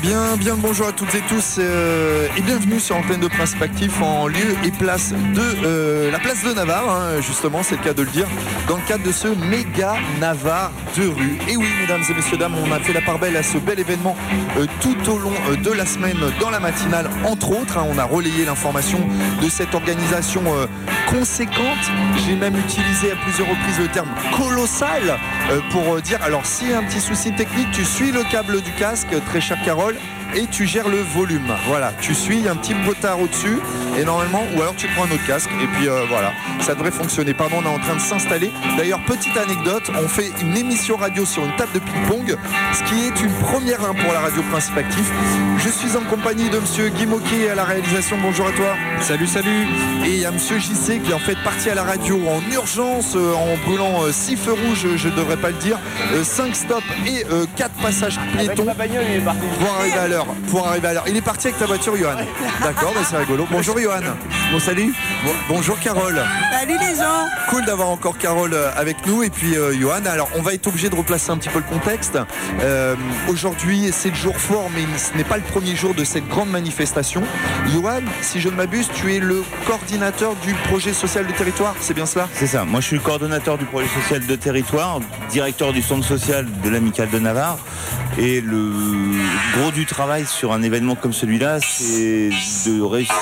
Bien le bonjour à toutes et tous et bienvenue sur Antenne de Principe Actif en lieu et place de la place de Navarre, hein, justement, c'est le cas de le dire, dans le cadre de ce méga Navarre de rue. Et oui, mesdames et messieurs, dames, on a fait la part belle à ce bel événement tout au long de la semaine, dans la matinale, entre autres. Hein, on a relayé l'information de cette organisation conséquente. J'ai même utilisé à plusieurs reprises le terme colossal pour dire, alors s'il y a un petit souci technique, tu suis le câble du casque, très chère Carole, et tu gères le volume. Voilà, tu suis, il y a un petit potard au-dessus et normalement, ou alors tu prends un autre casque et puis voilà, ça devrait fonctionner. Pardon, on est en train de s'installer. D'ailleurs, petite anecdote, on fait une émission radio sur une table de ping-pong, ce qui est une première pour la radio Principe Actif. Je suis en compagnie de monsieur Guy Moquet à la réalisation. Bonjour à toi. Salut. Et il y a monsieur JC qui est en fait parti à la radio en urgence, en brûlant 6 feux rouges, je ne devrais pas le dire, 5 stops et 4 passages piétons. Avec ma bagnole, il est parti. Pour arriver à l'heure. Il est parti avec ta voiture, Johan. D'accord, c'est rigolo. Bonjour, Johan. Bon, salut. Bonjour, Carole. Salut les gens. Cool d'avoir encore Carole avec nous. Et puis, Johan. Alors, on va être obligé de replacer un petit peu le contexte. Aujourd'hui, c'est le jour fort, mais ce n'est pas le premier jour de cette grande manifestation. Johan, si je ne m'abuse, tu es le coordinateur du projet social de territoire. C'est bien cela ? C'est ça. Moi, je suis le coordonnateur du projet social de territoire, directeur du centre social de l'Amicale de Navarre. Et le gros du travail sur un événement comme celui-là, c'est de réussir.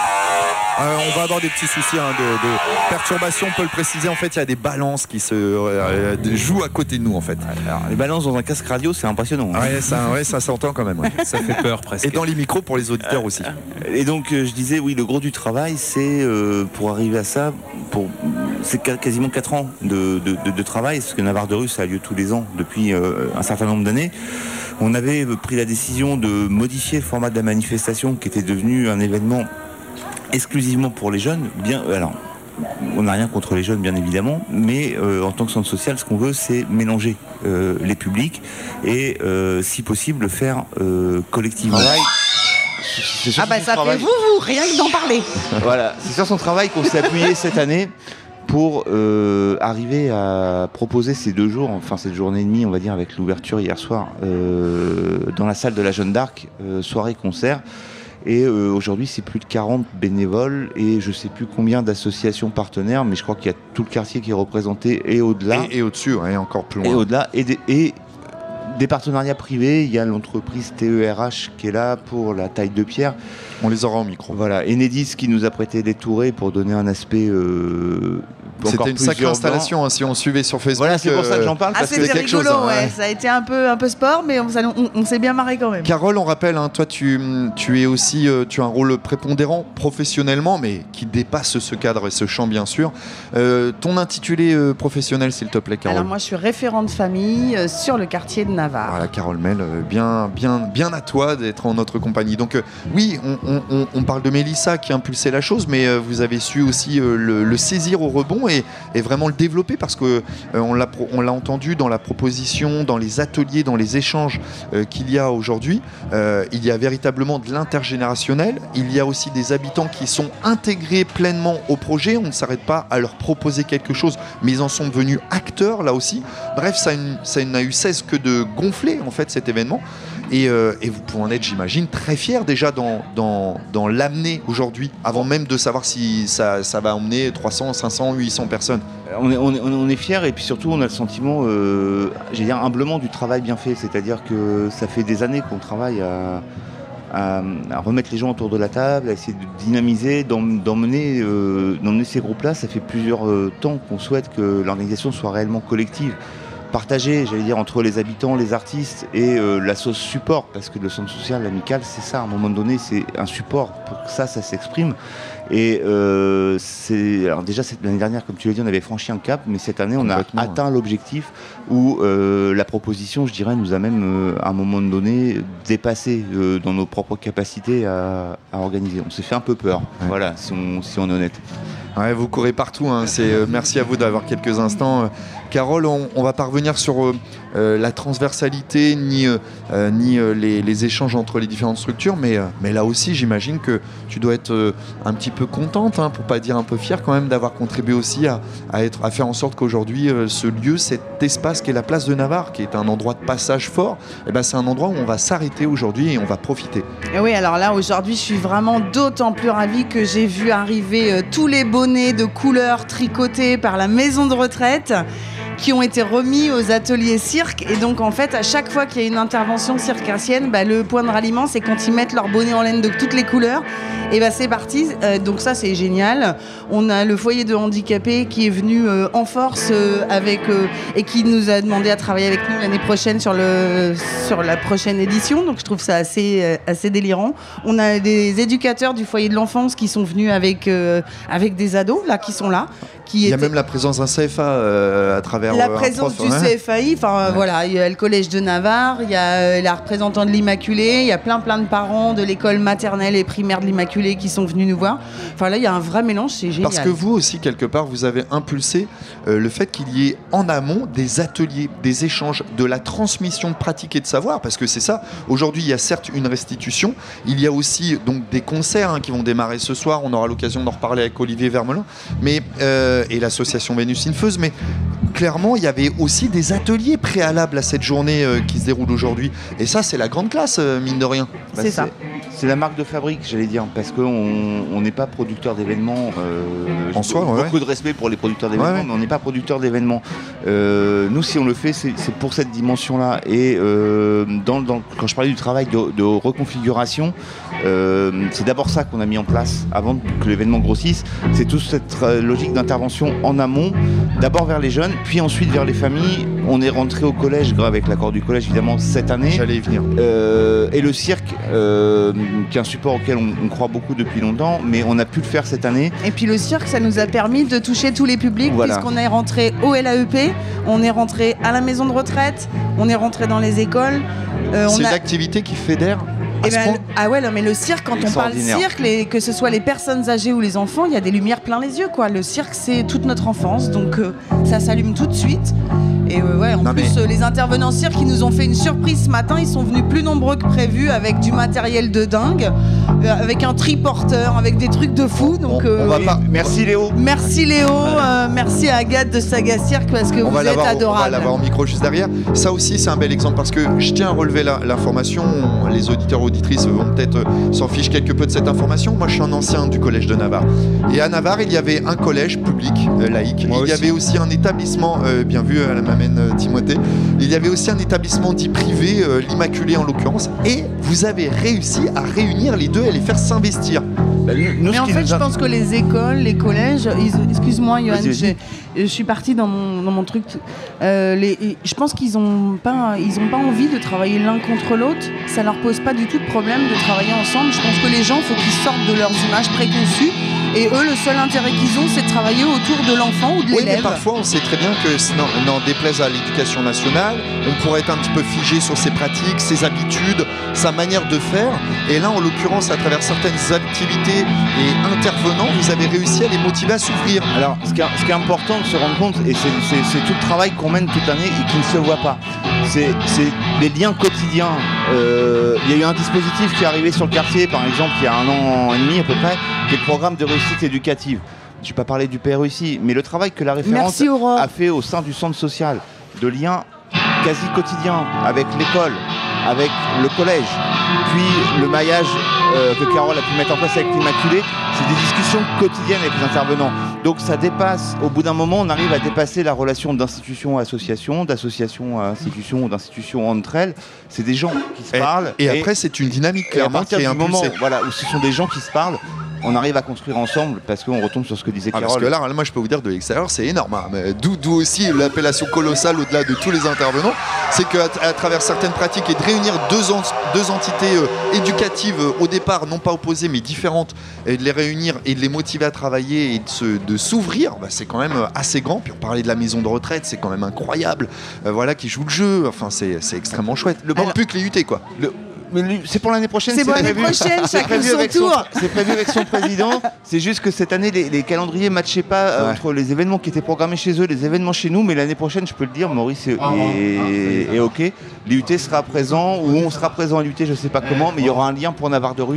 On va avoir des petits soucis de perturbation, on peut le préciser. En fait, il y a des balances qui se jouent à côté de nous, en fait. Alors, les balances dans un casque radio, c'est impressionnant. Hein. Ouais, ça s'entend quand même. Ouais. Ça fait peur presque. Et dans les micros pour les auditeurs aussi. Et donc, je disais, oui, le gros du travail, c'est pour arriver à ça, c'est quasiment 4 ans de travail, parce que Navarre de rue, ça a lieu tous les ans depuis un certain nombre d'années. On avait pris la décision de modifier le format de la manifestation, qui était devenu un événement exclusivement pour les jeunes. Alors, on n'a rien contre les jeunes, bien évidemment, mais en tant que centre social, ce qu'on veut, c'est mélanger les publics et, si possible, le faire collectivement. Ça fait vous, rien que d'en parler. Voilà, c'est sur son travail qu'on s'est appuyé cette année pour arriver à proposer ces 2 jours, enfin cette journée et demie, on va dire, avec l'ouverture hier soir, dans la salle de la Jeanne d'Arc, soirée-concert. Et aujourd'hui, c'est plus de 40 bénévoles et je ne sais plus combien d'associations partenaires, mais je crois qu'il y a tout le quartier qui est représenté et au-delà. Et au-dessus, et encore plus loin. Et au-delà, et des partenariats privés. Il y a l'entreprise TERH qui est là pour la taille de pierre. On les aura au micro. Voilà, Enedis qui nous a prêté des tourées pour donner un aspect c'était une sacrée installation, hein, si on suivait sur Facebook. Voilà, c'est pour ça que j'en parle. Parce que c'était quelque rigolo, chose, ouais. Ça a été un peu sport, mais on s'est bien marré quand même. Carole, on rappelle, hein, toi tu es aussi, tu as un rôle prépondérant professionnellement, mais qui dépasse ce cadre et ce champ, bien sûr. Ton intitulé professionnel, s'il te plaît, Carole. Alors moi, je suis référente famille sur le quartier de Navarre. Voilà, Carole Mel, bien à toi d'être en notre compagnie. Donc oui, on parle de Mélissa qui a impulsé la chose, mais vous avez su aussi le saisir au rebond et vraiment le développer, parce que on l'a entendu dans la proposition, dans les ateliers, dans les échanges qu'il y a aujourd'hui. Il y a véritablement de l'intergénérationnel. Il y a aussi des habitants qui sont intégrés pleinement au projet. On ne s'arrête pas à leur proposer quelque chose, mais ils en sont devenus acteurs là aussi. Bref, ça n'a eu cesse que de gonfler en fait cet événement. Et vous pouvez en être, j'imagine, très fiers déjà dans l'amener aujourd'hui, avant même de savoir si ça va emmener 300, 500, 800 personnes. On est fiers, et puis surtout on a le sentiment, j'allais dire humblement, du travail bien fait. C'est-à-dire que ça fait des années qu'on travaille à remettre les gens autour de la table, à essayer de dynamiser, d'emmener ces groupes-là. Ça fait plusieurs temps qu'on souhaite que l'organisation soit réellement collective, partagée, j'allais dire, entre les habitants, les artistes et la sauce support, parce que le centre social, l'Amicale, c'est ça, à un moment donné, c'est un support pour que ça s'exprime. Et alors déjà, l'année dernière, comme tu l'as dit, on avait franchi un cap, mais cette année, on a atteint l'objectif où la proposition, je dirais, nous a même, à un moment donné, dépassé dans nos propres capacités à organiser. On s'est fait un peu peur, voilà, si on est honnête. Ouais, vous courez partout, hein. Merci à vous d'avoir quelques instants. Carole, on va pas revenir sur la transversalité ni les échanges entre les différentes structures, mais là aussi, j'imagine que tu dois être un petit peu contente, pour pas dire un peu fière quand même, d'avoir contribué aussi à faire en sorte qu'aujourd'hui, ce lieu, cet espace qui est la place de Navarre, qui est un endroit de passage fort, c'est un endroit où on va s'arrêter aujourd'hui et on va profiter. Et oui, alors là, aujourd'hui, je suis vraiment d'autant plus ravie que j'ai vu arriver tous les bonnets de couleurs tricotés par la maison de retraite qui ont été remis aux ateliers cirque. Et donc, en fait, à chaque fois qu'il y a une intervention circassienne, le point de ralliement, c'est quand ils mettent leur bonnet en laine de toutes les couleurs. Et c'est parti. Donc ça, c'est génial. On a le foyer de handicapés qui est venu en force et qui nous a demandé à travailler avec nous l'année prochaine sur la prochaine édition. Donc je trouve ça assez délirant. On a des éducateurs du foyer de l'enfance qui sont venus avec des ados là, qui sont là. Il y a même la présence d'un CFA à travers la présence du CFAI. Voilà, il y a le collège de Navarre, il y a la représentante de l'Immaculée, il y a plein de parents de l'école maternelle et primaire de l'Immaculée qui sont venus nous voir. Enfin là, il y a un vrai mélange, c'est génial. Parce que vous aussi, quelque part, vous avez impulsé le fait qu'il y ait en amont des ateliers, des échanges, de la transmission de pratiques et de savoir, parce que c'est ça. Aujourd'hui, il y a certes une restitution, il y a aussi donc des concerts qui vont démarrer ce soir. On aura l'occasion d'en reparler avec Olivier Vermelin, et l'association Vénus Infeuse, mais clairement, il y avait aussi des ateliers préalables à cette journée qui se déroule aujourd'hui. Et ça, c'est la grande classe, mine de rien. C'est ça. C'est la marque de fabrique, j'allais dire, parce qu'on n'est pas producteur d'événements. En soi, beaucoup de respect pour les producteurs d'événements, mais on n'est pas producteur d'événements. Nous, si on le fait, c'est pour cette dimension-là. Et quand je parlais du travail de reconfiguration, c'est d'abord ça qu'on a mis en place avant que l'événement grossisse. C'est toute cette logique d'intervention en amont, d'abord vers les jeunes, puis ensuite vers les familles. On est rentré au collège, avec l'accord du collège évidemment, cette année. J'allais y venir. Et le cirque, qui est un support auquel on croit beaucoup depuis longtemps, mais on a pu le faire cette année. Et puis le cirque, ça nous a permis de toucher tous les publics, puisqu'on est rentré au LAEP, on est rentré à la maison de retraite, on est rentré dans les écoles. C'est une activité qui fédère. Mais le cirque, quand on parle cirque, que ce soit les personnes âgées ou les enfants, il y a des lumières plein les yeux, quoi. Le cirque, c'est toute notre enfance, donc ça s'allume tout de suite. Et les intervenants cirque qui nous ont fait une surprise ce matin, ils sont venus plus nombreux que prévu avec du matériel de dingue, avec un triporteur, avec des trucs de fou. Donc, merci Léo. Merci Léo, merci à Agathe de Saga Cirque parce que vous êtes adorable. On va l'avoir en micro juste derrière. Ça aussi, c'est un bel exemple parce que je tiens à relever l'information. Les auditeurs auditrices vont peut-être s'en ficher quelque peu de cette information. Moi, je suis un ancien du collège de Navarre. Et à Navarre, il y avait un collège public laïque. Il y avait aussi un établissement, bien vu, à la m'amène Timothée. Il y avait aussi un établissement dit privé, l'Immaculée en l'occurrence. Et vous avez réussi à réunir les deux et à les faire s'investir. Mais en fait, je pense que les écoles, les collèges, excuse-moi, Yoann, je suis partie dans mon truc. Je pense qu'ils n'ont pas envie de travailler l'un contre l'autre. Ça leur pose pas du tout de problème de travailler ensemble. Je pense que les gens, il faut qu'ils sortent de leurs images préconçues. Et eux, le seul intérêt qu'ils ont, c'est de travailler autour de l'enfant ou de l'élève. Oui, mais parfois, on sait très bien que, n'en déplaise à l'éducation nationale, on pourrait être un petit peu figé sur ses pratiques, ses habitudes, sa manière de faire. Et là, en l'occurrence, à travers certaines activités et intervenants, vous avez réussi à les motiver à s'ouvrir. Alors, ce qui est important de se rendre compte, et c'est tout le travail qu'on mène toute l'année et qui ne se voit pas, c'est les liens quotidiens. Il y a eu un dispositif qui est arrivé sur le quartier, par exemple, il y a 1 an et demi à peu près, qui est le programme de réussite éducative. Je ne vais pas parler du PRE ici, mais le travail que la référence a fait au sein du centre social, de liens quasi quotidiens avec l'école, avec le collège, puis le maillage que Carole a pu mettre en place avec l'Immaculée, c'est des discussions quotidiennes avec les intervenants. Donc ça dépasse, au bout d'un moment, on arrive à dépasser la relation d'institution à association, d'association à institution ou d'institution entre elles. C'est des gens qui se parlent. Et après, c'est une dynamique clairement qui est impulsée. Moment, voilà, où ce sont des gens qui se parlent, on arrive à construire ensemble parce qu'on retombe sur ce que disait Carole. Parce que là, moi je peux vous dire de l'extérieur, c'est énorme. D'où aussi l'appellation colossale au-delà de tous les intervenants. C'est qu'à travers certaines pratiques et de réunir deux entités éducatives au départ, non pas opposées mais différentes, et de les réunir et de les motiver à travailler et de s'ouvrir, c'est quand même assez grand. Puis on parlait de la maison de retraite, c'est quand même incroyable. Qui joue le jeu, enfin c'est extrêmement chouette. Le manque plus que les UT quoi. Mais c'est pour l'année prochaine. C'est pour l'année prochaine, chacun son tour. C'est prévu avec son président. C'est juste que cette année, les calendriers ne matchaient pas entre les événements qui étaient programmés chez eux, les événements chez nous. Mais l'année prochaine, je peux le dire, Maurice est OK. L'IUT sera présent, ou on sera présent à l'IUT, je ne sais pas comment, mais il y aura un lien pour Navarre de Rue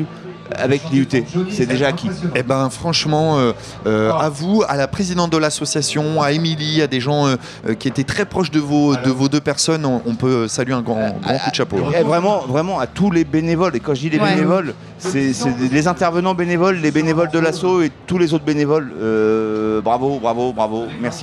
avec l'IUT. C'est déjà acquis. Eh ben franchement, à vous, à la présidente de l'association, à Émilie, à des gens qui étaient très proches de vos deux personnes, on peut saluer un grand coup de chapeau. Et vraiment à tous les bénévoles. Et quand je dis les bénévoles, c'est les intervenants bénévoles, les bénévoles de l'asso et tous les autres bénévoles. Bravo, merci.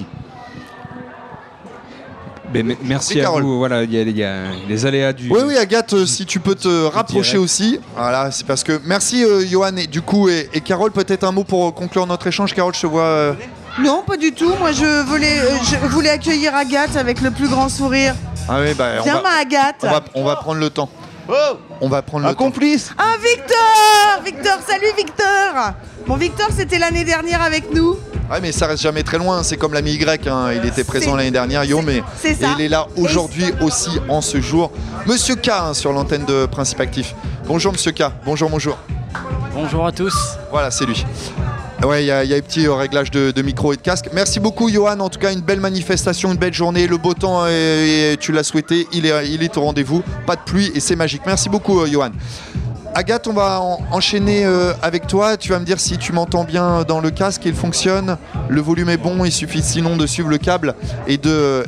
Merci à vous. Voilà, il y a les aléas du. Oui, Agathe, si tu peux te rapprocher aussi. Voilà, c'est parce que. Merci, Johan, et du coup, et Carole, peut-être un mot pour conclure notre échange. Carole, je te vois. Non, pas du tout. Moi, je voulais accueillir Agathe avec le plus grand sourire. Ah oui, Viens, ma Agathe. On va prendre le temps. On va prendre le temps. Complice. Ah, Victor, salut Victor. Bon, Victor, c'était l'année dernière avec nous. Ouais, mais ça reste jamais très loin, c'est comme l'ami Y, hein. Il était présent l'année dernière, Yo, mais il est là aujourd'hui aussi en ce jour. Monsieur K, hein, sur l'antenne de Principe Actif. Bonjour Monsieur K, bonjour. Bonjour à tous. Voilà, c'est lui. Ouais, il y a un petit réglage de micro et de casque. Merci beaucoup Johan, en tout cas une belle manifestation, une belle journée. Le beau temps, et tu l'as souhaité, il est au rendez-vous. Pas de pluie et c'est magique. Merci beaucoup Johan. Agathe, on va enchaîner avec toi. Tu vas me dire si tu m'entends bien dans le casque, il fonctionne, le volume est bon, il suffit sinon de suivre le câble et de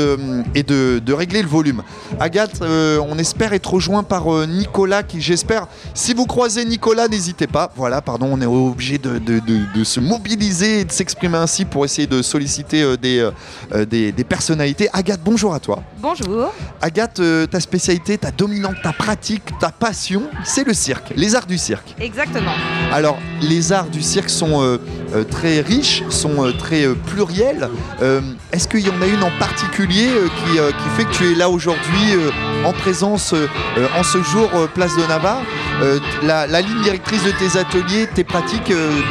régler le volume. Agathe, on espère être rejoint par Nicolas, qui j'espère, si vous croisez Nicolas, n'hésitez pas. Voilà, pardon, on est obligé de se mobiliser et de s'exprimer ainsi pour essayer de solliciter des personnalités. Agathe, bonjour à toi. Bonjour. Agathe, ta spécialité, ta dominante, ta pratique, ta passion, c'est le cirque, les arts du cirque. Exactement. Alors, les arts du cirque sont très riches, sont très pluriels. Est-ce qu'il y en a une en particulier qui fait que tu es là aujourd'hui en présence en ce jour Place de Navarre? La ligne directrice de tes ateliers, tes pratiques,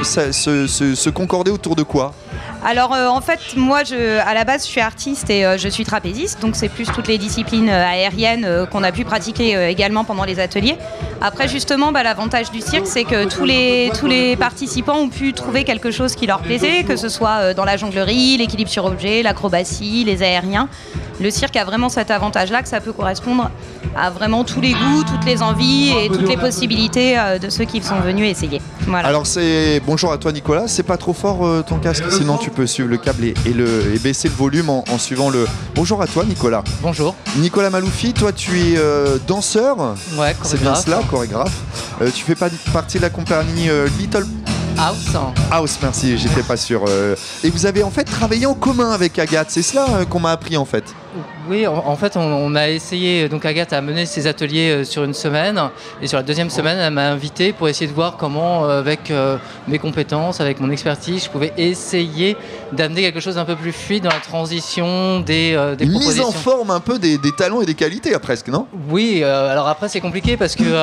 se concordaient autour de quoi? Alors en fait, moi à la base je suis artiste et je suis trapéziste, donc c'est plus toutes les disciplines aériennes qu'on a pu pratiquer également pendant les ateliers. Après justement, l'avantage du cirque, c'est que tous les participants ont pu trouver quelque chose qui leur plaisait, que ce soit dans la jonglerie, l'équilibre sur objet, l'acrobatie, les aériens. Le cirque a vraiment cet avantage-là, que ça peut correspondre à vraiment tous les goûts, toutes les envies et toutes les possibilités de ceux qui sont venus essayer. Voilà. Alors bonjour à toi Nicolas, c'est pas trop fort ton casque, sinon tu peux suivre le câble et baisser le volume en suivant le... Bonjour à toi Nicolas. Bonjour. Nicolas Maloufi, toi tu es danseur. Ouais, c'est bien cela, chorégraphe. Tu fais partie de la compagnie Little House, merci, j'étais pas sûr. Et vous avez en fait travaillé en commun avec Agathe, c'est cela qu'on m'a appris en fait. Oui, en fait, on a essayé, donc Agathe a mené ses ateliers sur une semaine, et sur la deuxième semaine, elle m'a invité pour essayer de voir comment, avec mes compétences, avec mon expertise, je pouvais essayer d'amener quelque chose d'un peu plus fluide dans la transition des propositions. Mise en forme un peu des talents et des qualités, presque, non? Oui, alors après c'est compliqué parce que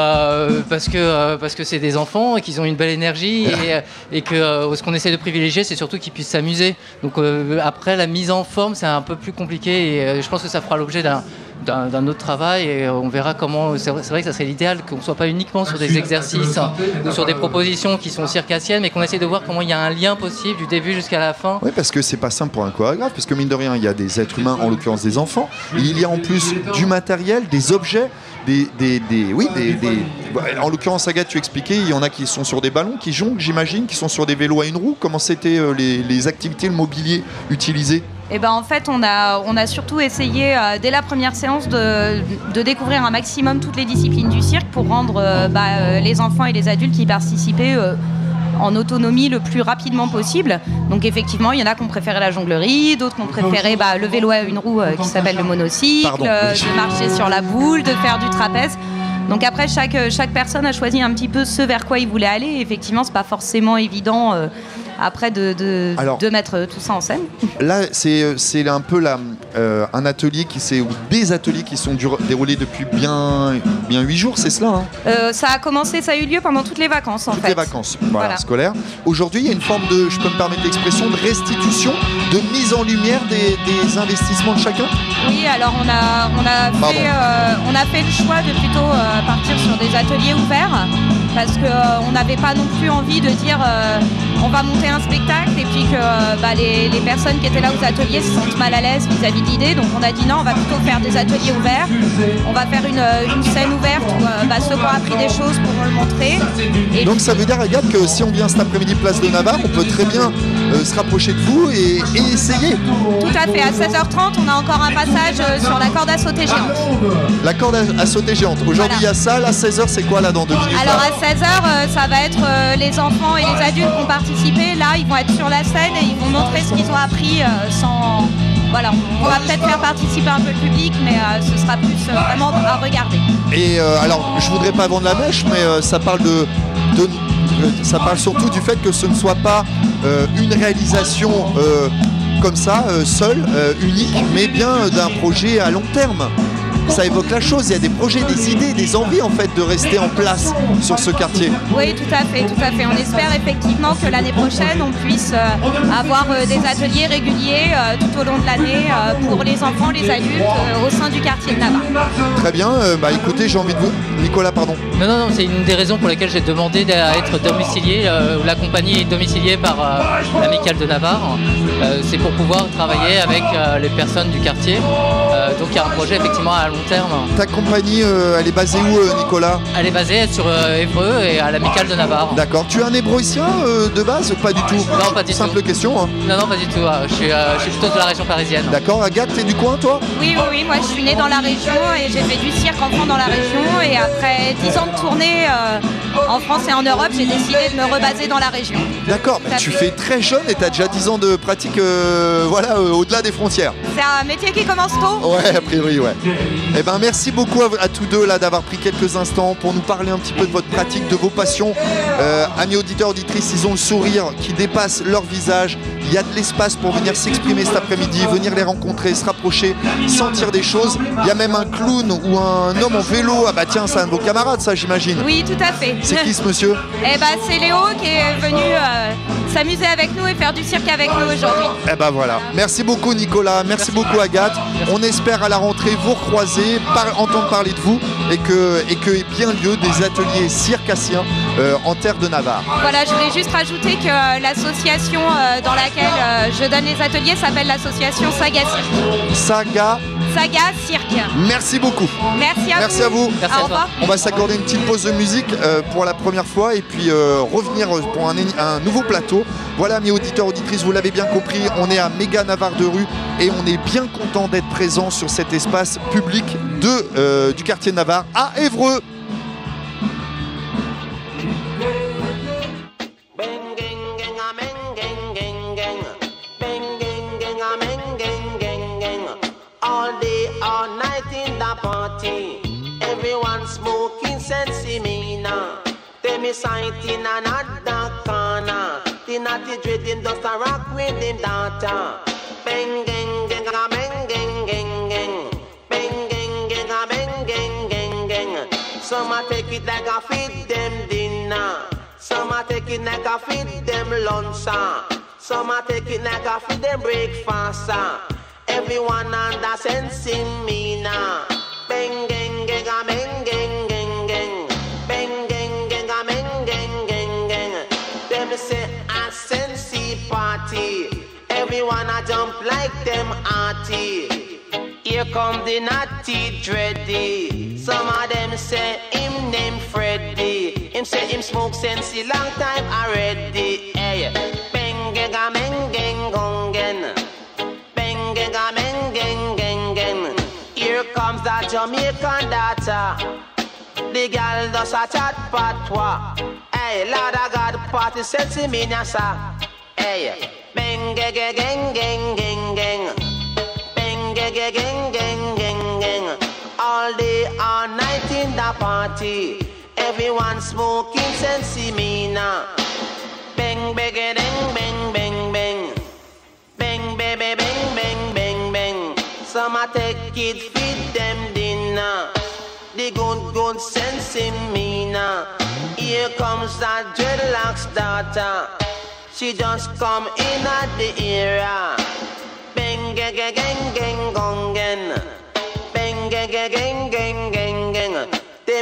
c'est des enfants et qu'ils ont une belle énergie et que ce qu'on essaie de privilégier, c'est surtout qu'ils puissent s'amuser. Donc après, la mise en forme, c'est un peu plus compliqué et je pense que ça fera l'objet d'un autre travail et on verra comment. C'est vrai que ça serait l'idéal qu'on ne soit pas uniquement sur des exercices ou sur des propositions qui sont circassiennes, mais qu'on essaie de voir comment il y a un lien possible du début jusqu'à la fin. Oui, parce que c'est pas simple pour un chorégraphe, parce que mine de rien, il y a des êtres humains, en l'occurrence des enfants, il y a en plus du matériel, des objets, en l'occurrence Agathe, tu expliquais, il y en a qui sont sur des ballons, qui jonglent, j'imagine, qui sont sur des vélos à une roue. Comment c'était les activités, le mobilier utilisé? Et en fait, on a surtout essayé dès la première séance de découvrir un maximum toutes les disciplines du cirque pour rendre les enfants et les adultes qui participaient en autonomie le plus rapidement possible. Donc effectivement, il y en a qui ont préféré la jonglerie, d'autres qui ont préféré le vélo à une roue qui s'appelle le monocycle, de marcher sur la boule, de faire du trapèze. Donc après, chaque personne a choisi un petit peu ce vers quoi il voulait aller. Et effectivement, c'est pas forcément évident après de mettre tout ça en scène. Là, c'est un peu un atelier ou des ateliers qui sont déroulés depuis bien 8 jours, c'est cela, hein? Ça a eu lieu pendant toutes les vacances en fait. Toutes les vacances, voilà. Scolaires. Aujourd'hui, il y a une forme de, je peux me permettre l'expression, de restitution, de mise en lumière des investissements de chacun. Oui, alors on a fait le choix de plutôt partir sur des ateliers ouverts parce qu'on n'avait pas non plus envie de dire on va monter un spectacle et puis que les personnes qui étaient là aux ateliers se sentent mal à l'aise vis-à-vis de l'idée. Donc on a dit non, on va plutôt faire des ateliers ouverts. On va faire une scène ouverte où ceux qui ont appris des choses pourront le montrer. Et donc ça veut dire, Agathe, que si on vient cet après-midi place de Navarre, on peut très bien se rapprocher de vous et essayer. Tout à fait. À 16h30, on a encore un passage sur la corde à sauter géante. La corde à sauter géante. Aujourd'hui, il y a ça. Là, 16h, c'est quoi là dans 2 minutes? Alors à 16h, ça va être les enfants et les adultes qui ont participé. Là, ils vont être sur la scène et ils vont montrer ce qu'ils ont appris sans... Voilà, on va peut-être faire participer un peu le public, mais ce sera plus vraiment à regarder. Et alors, je voudrais pas vendre la mèche, mais ça parle ça parle surtout du fait que ce ne soit pas une réalisation comme ça, seule, unique, mais bien d'un projet à long terme. Ça évoque la chose, il y a des projets, des idées, des envies en fait de rester en place sur ce quartier. Oui, tout à fait, tout à fait. On espère effectivement que l'année prochaine on puisse avoir des ateliers réguliers tout au long de l'année pour les enfants, les adultes au sein du quartier de Navarre. Très bien, écoutez, j'ai envie de vous... Nicolas, pardon. Non, c'est une des raisons pour lesquelles j'ai demandé d'être domicilié. La compagnie est domiciliée par l'Amicale de Navarre. C'est pour pouvoir travailler avec les personnes du quartier. Donc il y a un projet effectivement à long terme. Ta compagnie, elle est basée où, Nicolas? Elle est basée sur Évreux et à l'Amicale de Navarre. D'accord. Tu es un hébroïcien de base ou pas du tout? Non, pas du tout. Simple question. Hein. Non, pas du tout. Je suis plutôt de la région parisienne. D'accord. Agathe, t'es du coin, toi? Oui. Moi, je suis née dans la région et j'ai fait du cirque enfant dans la région. Et après 10 ans de tournée en France et en Europe, j'ai décidé de me rebaser dans la région. D'accord. Tu fais très jeune et tu as déjà 10 ans de pratique au-delà des frontières. C'est un métier qui commence tôt. Ouais, a priori, ouais. Eh ben, merci beaucoup à tous deux là d'avoir pris quelques instants pour nous parler un petit peu de votre pratique, de vos passions. Amis auditeurs, auditrices, ils ont le sourire qui dépasse leur visage. Il y a de l'espace pour venir s'exprimer cet après-midi, venir les rencontrer, se rapprocher, sentir des choses. Il y a même un clown ou un homme en vélo. Ah bah tiens, c'est un de vos camarades, ça, j'imagine. Oui, tout à fait. C'est qui ce monsieur? Eh ben, c'est Léo qui est venu s'amuser avec nous et faire du cirque avec nous aujourd'hui. Eh ben voilà. Merci beaucoup Nicolas, merci beaucoup Agathe. On espère à la rentrée vous recroiser, entendre parler de vous et que ait bien lieu des ateliers circassiens en terre de Navarre. Voilà, je voulais juste rajouter que l'association dans laquelle je donne les ateliers s'appelle l'association Saga Cirque. Saga Cirque. Merci beaucoup. Merci à vous. Merci au revoir. On va s'accorder une petite pause de musique pour la première fois et puis revenir pour un nouveau plateau. Voilà, mes auditeurs, auditrices, vous l'avez bien compris, on est à Méga Navarre de Rue et on est bien content d'être présent sur cet espace public du quartier de Navarre à Évreux. Sight in another corner. The naughty dreading just a rock with him daughter. Bang gang gang a bang gang gang gang. Bang gang gang a bang gang gang gang. Some a take it like a feed them dinner. Some a take it like a feed them lunch. Some a take it like a feed them breakfast. Everyone under sense in me now. Bang gang gang a bang gang gang gang. Bang gang gang a bang gang gang gang. Them say a sensi party. Everyone a jump like them arty. Here come the naughty dready. Some of them say him name Freddy. Him say him smoke sensi long time already. Hey, bang gang a bang gang gong gen. Bang gang a bang gang gang gang. Here comes the Jamaican daughter. The girl does a chat patois. Hey, Lord of God, party sensi minyasa. Hey, bang gang gang gang gang gang. Bang gang gang gang gang gang. All day, all night in the party. Everyone smoking sensi mina. Bang bang bang bang bang bang. Bang baby bang bang bang bang. Some a take it, feed them dinner. The good sense in me now. Here comes that dreadlocks daughter. She just come in at the era. Bang gang gang gang gang gong gang. Bang gang gang gang gang gang gang. Them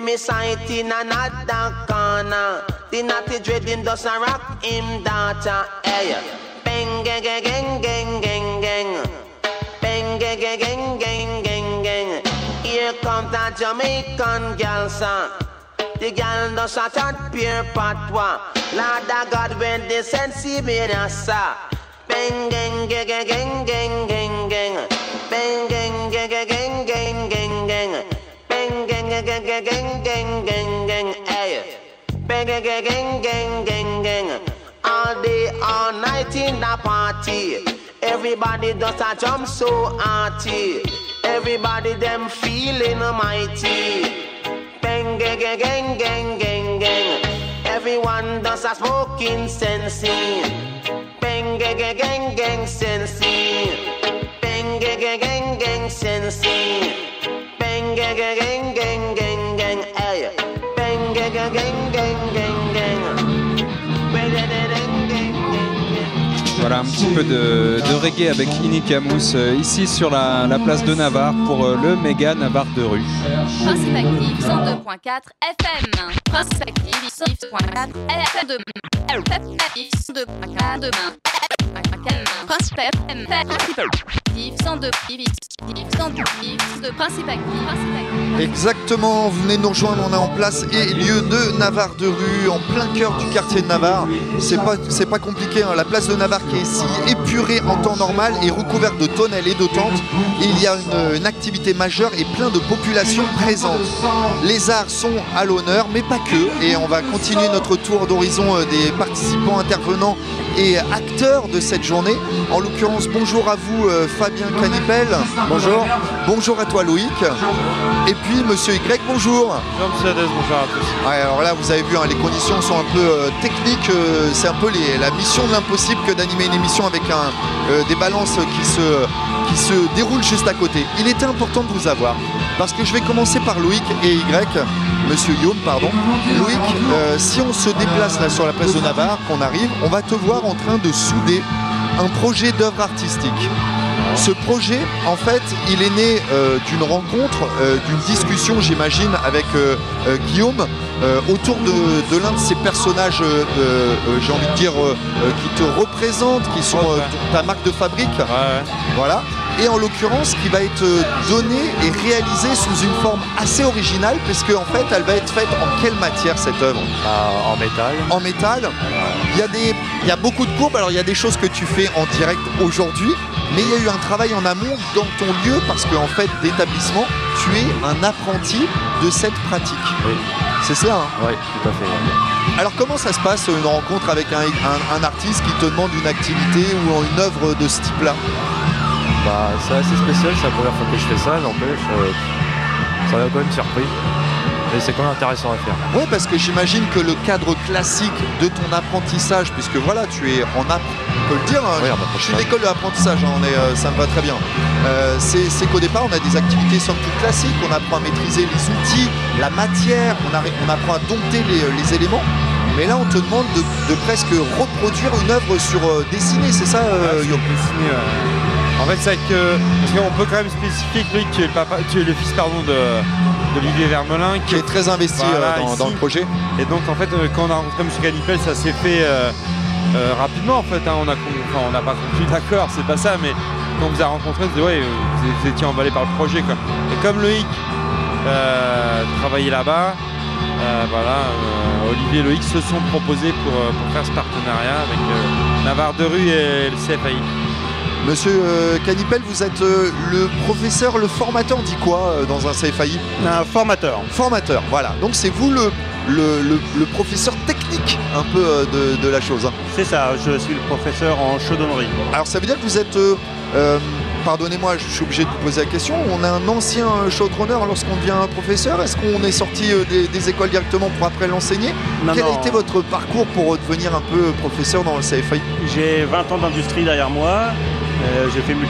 me sight in another corner. The natty dread him does a rock him daughter. Hey, bang gang gang gang gang gang gang. Bang gang gang gang gang gang gang. Here comes that Jamaican girl, son. The girl does a third pure patois. Lord of God when the sensi made us sa. Bang gang gang gang gang gang gang gang. Bang gang gang gang gang gang gang gang. Bang gang gang gang gang gang gang gang gang. Hey, bang gang gang gang gang gang gang. All day, all night in the party. Everybody does a jump so hearty. Everybody them feeling mighty. Bang gang gang gang gang gang gang. Everyone does a smoking sensing. Bang gang gang gang gang sensing. Bang gang gang gang gang sensing. Bang gang gang gang gang gang gang. Hey, bang gang gang gang gang gang gang. Voilà un petit peu de reggae avec Ini Camus ici sur la place de Navarre pour le méga Navarre de rue. Principe actif 102.4 FM. Principe actif 102.4 FM. 2.4 demain. Principe FM. Actif 102 de Principe actif. Exactement, vous venez de nous rejoindre, on est en place et lieu de Navarre de rue, en plein cœur du quartier de Navarre. C'est pas compliqué, hein. La place de Navarre qui est ici épurée en temps normal et recouverte de tonnelles et de tentes. Et il y a une activité majeure et plein de populations présentes. Les arts sont à l'honneur, mais pas que. Et on va continuer notre tour d'horizon des participants, intervenants et acteurs de cette journée. En l'occurrence, bonjour à vous Fabien Canipel. Bonjour. Bonjour à toi Loïc. Et puis Monsieur Y, bonjour. Bonjour Monsieur Hadès, bonjour à tous. Ouais, alors là vous avez vu, hein, les conditions sont un peu techniques, c'est un peu la mission de l'impossible que d'animer une émission avec des balances qui se déroulent juste à côté. Il était important de vous avoir, parce que je vais commencer par Loïc et Y, Monsieur Guillaume, pardon. Loïc, si on se déplace là sur la place de Navarre, qu'on arrive, on va te voir en train de souder un projet d'œuvre artistique. Ce projet, en fait, il est né d'une rencontre, d'une discussion, j'imagine, avec Guillaume, autour de l'un de ces personnages, j'ai envie de dire, qui te représentent, qui sont ta marque de fabrique. Ouais. Voilà. Et en l'occurrence, qui va être donnée et réalisée sous une forme assez originale, puisque en fait, elle va être faite en quelle matière cette œuvre? En métal. En métal. Il y a beaucoup de courbes. Alors, il y a des choses que tu fais en direct aujourd'hui, mais il y a eu un travail en amont dans ton lieu, parce qu'en fait, d'établissement, tu es un apprenti de cette pratique. Oui. C'est ça, hein? Oui, tout à fait. Alors, comment ça se passe, une rencontre avec un artiste qui te demande une activité ou une œuvre de ce type-là? Bah, c'est assez spécial, c'est la première fois que je fais ça, n'empêche, ça m'a quand même surpris. Et c'est quand même intéressant à faire. Ouais, parce que j'imagine que le cadre classique de ton apprentissage, puisque voilà, tu es on peut le dire, hein, oui, je suis une école de l'apprentissage, hein, ça me va très bien. C'est qu'au départ, on a des activités somme toute classiques, on apprend à maîtriser les outils, la matière, on apprend à dompter les éléments. Mais là, on te demande de presque reproduire une œuvre sur dessinée, c'est ça, Guillaume? En fait, c'est parce qu'on peut quand même spécifier que Loïc, tu es le fils d'Olivier Vermelin, qui est très investi dans le projet. Et donc, en fait, quand on a rencontré M. Canipel, ça s'est fait rapidement. En fait, hein, on n'a pas conclu d'accord, c'est pas ça, mais quand on vous a rencontré, on disait, ouais, vous étiez emballé par le projet, quoi. Et comme Loïc travaillait là-bas, Olivier et Loïc se sont proposés pour faire ce partenariat avec Navarre de rue et le CFAI. Monsieur Canipel, vous êtes le professeur, le formateur, on dit quoi dans un CFAI? Un formateur. Formateur, voilà. Donc c'est vous le professeur technique un peu de la chose. Hein. C'est ça, je suis le professeur en chaudronnerie. Alors ça veut dire que vous êtes, pardonnez-moi, je suis obligé de vous poser la question, on a un ancien chaudronneur lorsqu'on devient professeur? Est-ce qu'on est sorti des écoles directement pour après l'enseigner? Quel a été votre parcours pour devenir un peu professeur dans le CFAI? J'ai 20 ans d'industrie derrière moi. J'ai fait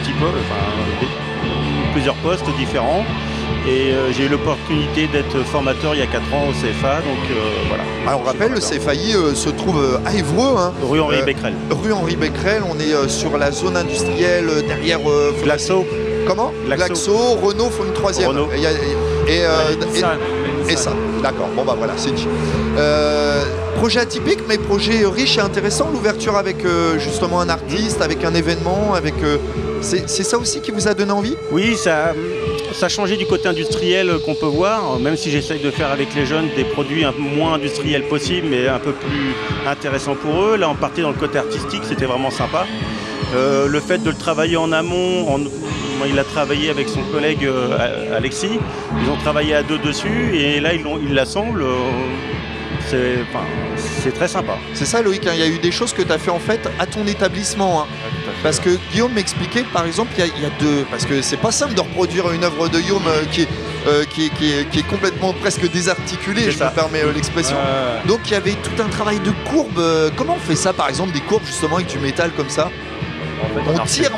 plusieurs postes différents et j'ai eu l'opportunité d'être formateur il y a 4 ans au CFA, donc voilà. Alors on rappelle, le CFAI se trouve à Évreux, hein, rue Henri Becquerel. Rue Henri Becquerel, on est sur la zone industrielle derrière Glaxo. Comment? Glaxo, Renault font une troisième. Renault. et ça. D'accord, bon bah voilà, c'est dit. Projet atypique, mais projet riche et intéressant, l'ouverture avec justement un artiste, avec un événement, avec... c'est ça aussi qui vous a donné envie? Oui, ça a changé du côté industriel qu'on peut voir, même si j'essaye de faire avec les jeunes des produits un peu moins industriels possibles, mais un peu plus intéressants pour eux. Là, on partait dans le côté artistique, c'était vraiment sympa. Le fait de le travailler en amont, il a travaillé avec son collègue Alexis, ils ont travaillé à deux dessus, et là, ils l'assemblent. C'est très sympa. C'est ça Loïc, il y a eu des choses que tu as fait en fait à ton établissement. Parce que Guillaume m'expliquait par exemple, il y a deux... Parce que c'est pas simple de reproduire une œuvre de Guillaume qui est complètement presque désarticulée, je me permets l'expression. Donc il y avait tout un travail de courbes. Comment on fait ça par exemple, des courbes justement avec du métal comme ça? On tire,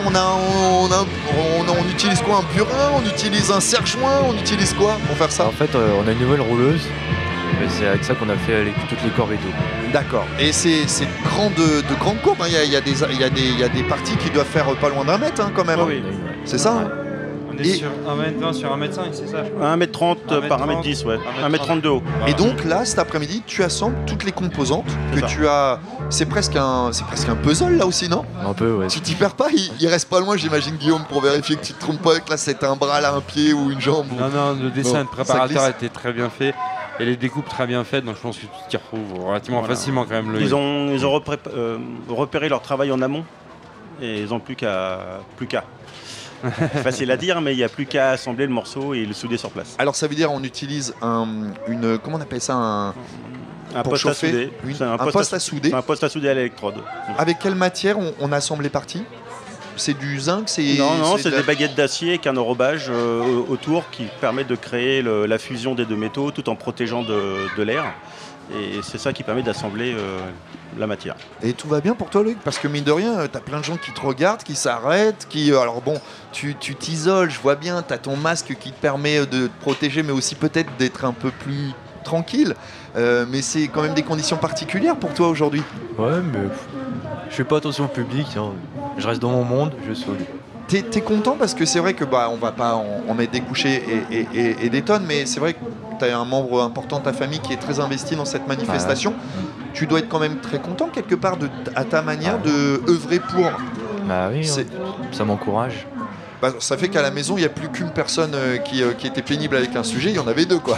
on utilise quoi? Un burin? On utilise un serre-joint? On utilise quoi pour faire ça? En fait, on a une nouvelle rouleuse. Et c'est avec ça qu'on a fait toutes les courbes et tout. D'accord. Et c'est de grandes courbes. Il y a des parties qui doivent faire pas loin d'1 mètre quand même. Oui. C'est ça. On est sur 1m20 sur 1m5, c'est ça? 1m30 par 1m10, ouais. 1m30 de haut. Et donc là, cet après-midi, tu assembles toutes les composantes que tu as. C'est presque un puzzle là aussi, non? Un peu, ouais. Tu t'y perds pas? Il reste pas loin, j'imagine, Guillaume, pour vérifier que tu te trompes pas, que là c'était un bras, là un pied ou une jambe. Non, le dessin de préparateur a été très bien fait. Et les découpes très bien faites, donc je pense que tu t'y retrouves relativement facilement quand même. Ils ont repéré leur travail en amont et ils n'ont plus qu'à. Facile à dire, mais il n'y a plus qu'à assembler le morceau et le souder sur place. Alors ça veut dire on utilise comment on appelle ça, un poste à souder. Un poste à souder. Un poste à souder à l'électrode. Avec quelle matière on assemble les parties? C'est du zinc? Non, c'est des baguettes d'acier avec un enrobage autour qui permet de créer la fusion des deux métaux tout en protégeant de l'air. Et c'est ça qui permet d'assembler la matière. Et tout va bien pour toi, Luc? Parce que mine de rien, t'as plein de gens qui te regardent, qui s'arrêtent, alors bon, tu t'isoles, je vois bien, t'as ton masque qui te permet de te protéger, mais aussi peut-être d'être un peu plus tranquille. Mais c'est quand même des conditions particulières pour toi aujourd'hui. Ouais, mais je fais pas attention au public, hein. Je reste dans mon monde, je saute. T'es content parce que c'est vrai que on va pas en mettre des couchées et des tonnes, mais c'est vrai que tu as un membre important de ta famille qui est très investi dans cette manifestation. Tu dois être quand même très content quelque part à ta manière de œuvrer pour. Bah oui, ça m'encourage. Ça fait qu'à la maison, il n'y a plus qu'une personne qui était pénible avec un sujet, il y en avait deux quoi.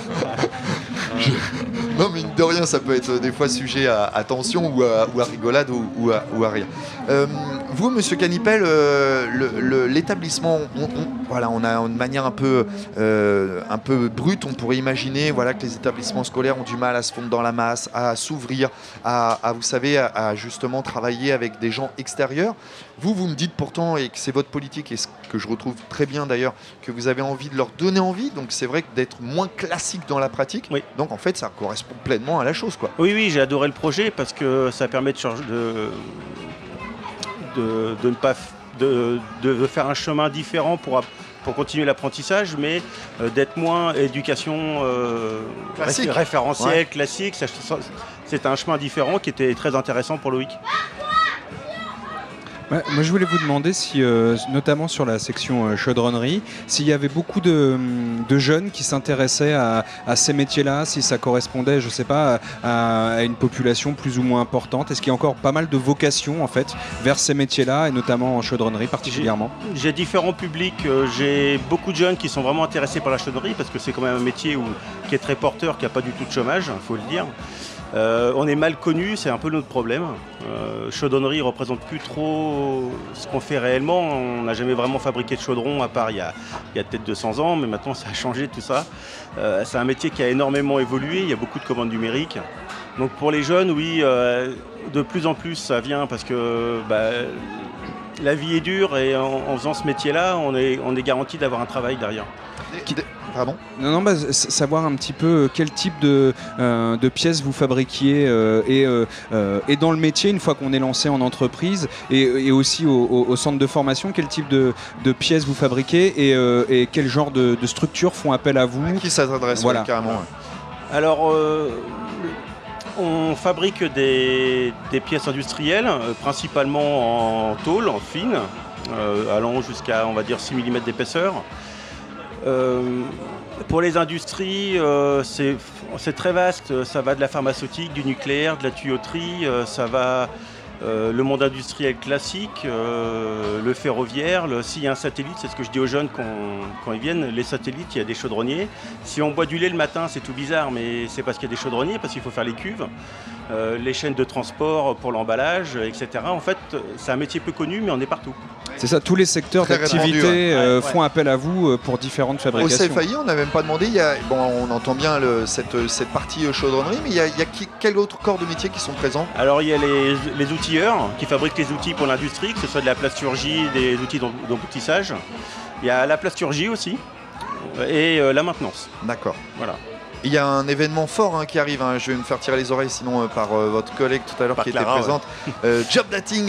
Non, mine de rien, ça peut être des fois sujet à tension ou à rigolade ou à rire. Vous, monsieur Canipel, l'établissement, on a une manière un peu brute, on pourrait imaginer que les établissements scolaires ont du mal à se fondre dans la masse, à s'ouvrir, vous savez, à justement travailler avec des gens extérieurs. Vous me dites pourtant, et que c'est votre politique, et ce que je retrouve très bien d'ailleurs, que vous avez envie de leur donner envie, donc c'est vrai que d'être moins classique dans la pratique, oui. Donc en fait ça correspond pleinement à la chose, quoi. Oui, j'ai adoré le projet parce que ça permet de changer de faire un chemin différent pour continuer l'apprentissage, mais d'être moins éducation référentielle, classique. C'est un chemin différent qui était très intéressant pour Loïc. Ouais, moi je voulais vous demander si, notamment sur la section chaudronnerie, s'il y avait beaucoup de jeunes qui s'intéressaient à ces métiers-là, si ça correspondait, je sais pas, à une population plus ou moins importante. Est-ce qu'il y a encore pas mal de vocations en fait vers ces métiers-là, et notamment en chaudronnerie particulièrement? J'ai différents publics. J'ai beaucoup de jeunes qui sont vraiment intéressés par la chaudronnerie parce que c'est quand même un métier qui est très porteur, qui n'a pas du tout de chômage, il faut le dire. On est mal connu, c'est un peu notre problème. Chaudronnerie ne représente plus trop ce qu'on fait réellement. On n'a jamais vraiment fabriqué de chaudron, à part il y a peut-être 200 ans, mais maintenant ça a changé tout ça. C'est un métier qui a énormément évolué, il y a beaucoup de commandes numériques. Donc pour les jeunes, oui, de plus en plus ça vient parce que la vie est dure et en faisant ce métier-là, on est garanti d'avoir un travail derrière. Pardon ? Non, savoir un petit peu quel type de pièces vous fabriquiez et dans le métier, une fois qu'on est lancé en entreprise et aussi au centre de formation, quel type de pièces vous fabriquez et quel genre de structures font appel à vous ? À qui ça s'adresse, voilà. Carrément. Ouais. Alors, on fabrique des pièces industrielles, principalement en tôle, en fine, allant jusqu'à, on va dire, 6 mm d'épaisseur. Pour les industries, c'est très vaste. Ça va de la pharmaceutique, du nucléaire, de la tuyauterie, ça va le monde industriel classique, le ferroviaire. S'il y a un satellite, c'est ce que je dis aux jeunes quand ils viennent, les satellites, il y a des chaudronniers. Si on boit du lait le matin, c'est tout bizarre, mais c'est parce qu'il y a des chaudronniers, parce qu'il faut faire les cuves. Les chaînes de transport pour l'emballage, etc. En fait, c'est un métier peu connu, mais on est partout. C'est ça, tous les secteurs Très d'activité répandu, font appel à vous pour différentes Au fabrications. CFAI, on n'a même pas demandé, on entend bien cette partie chaudronnerie, mais il y a quel autre corps de métier qui sont présents? Alors il y a les outilleurs qui fabriquent les outils pour l'industrie, que ce soit de la plasturgie, des outils d'emboutissage. Il y a la plasturgie aussi et la maintenance. D'accord. Voilà. Il y a un événement fort qui arrive, je vais me faire tirer les oreilles sinon par votre collègue tout à l'heure Par qui Clara, était présente. Job dating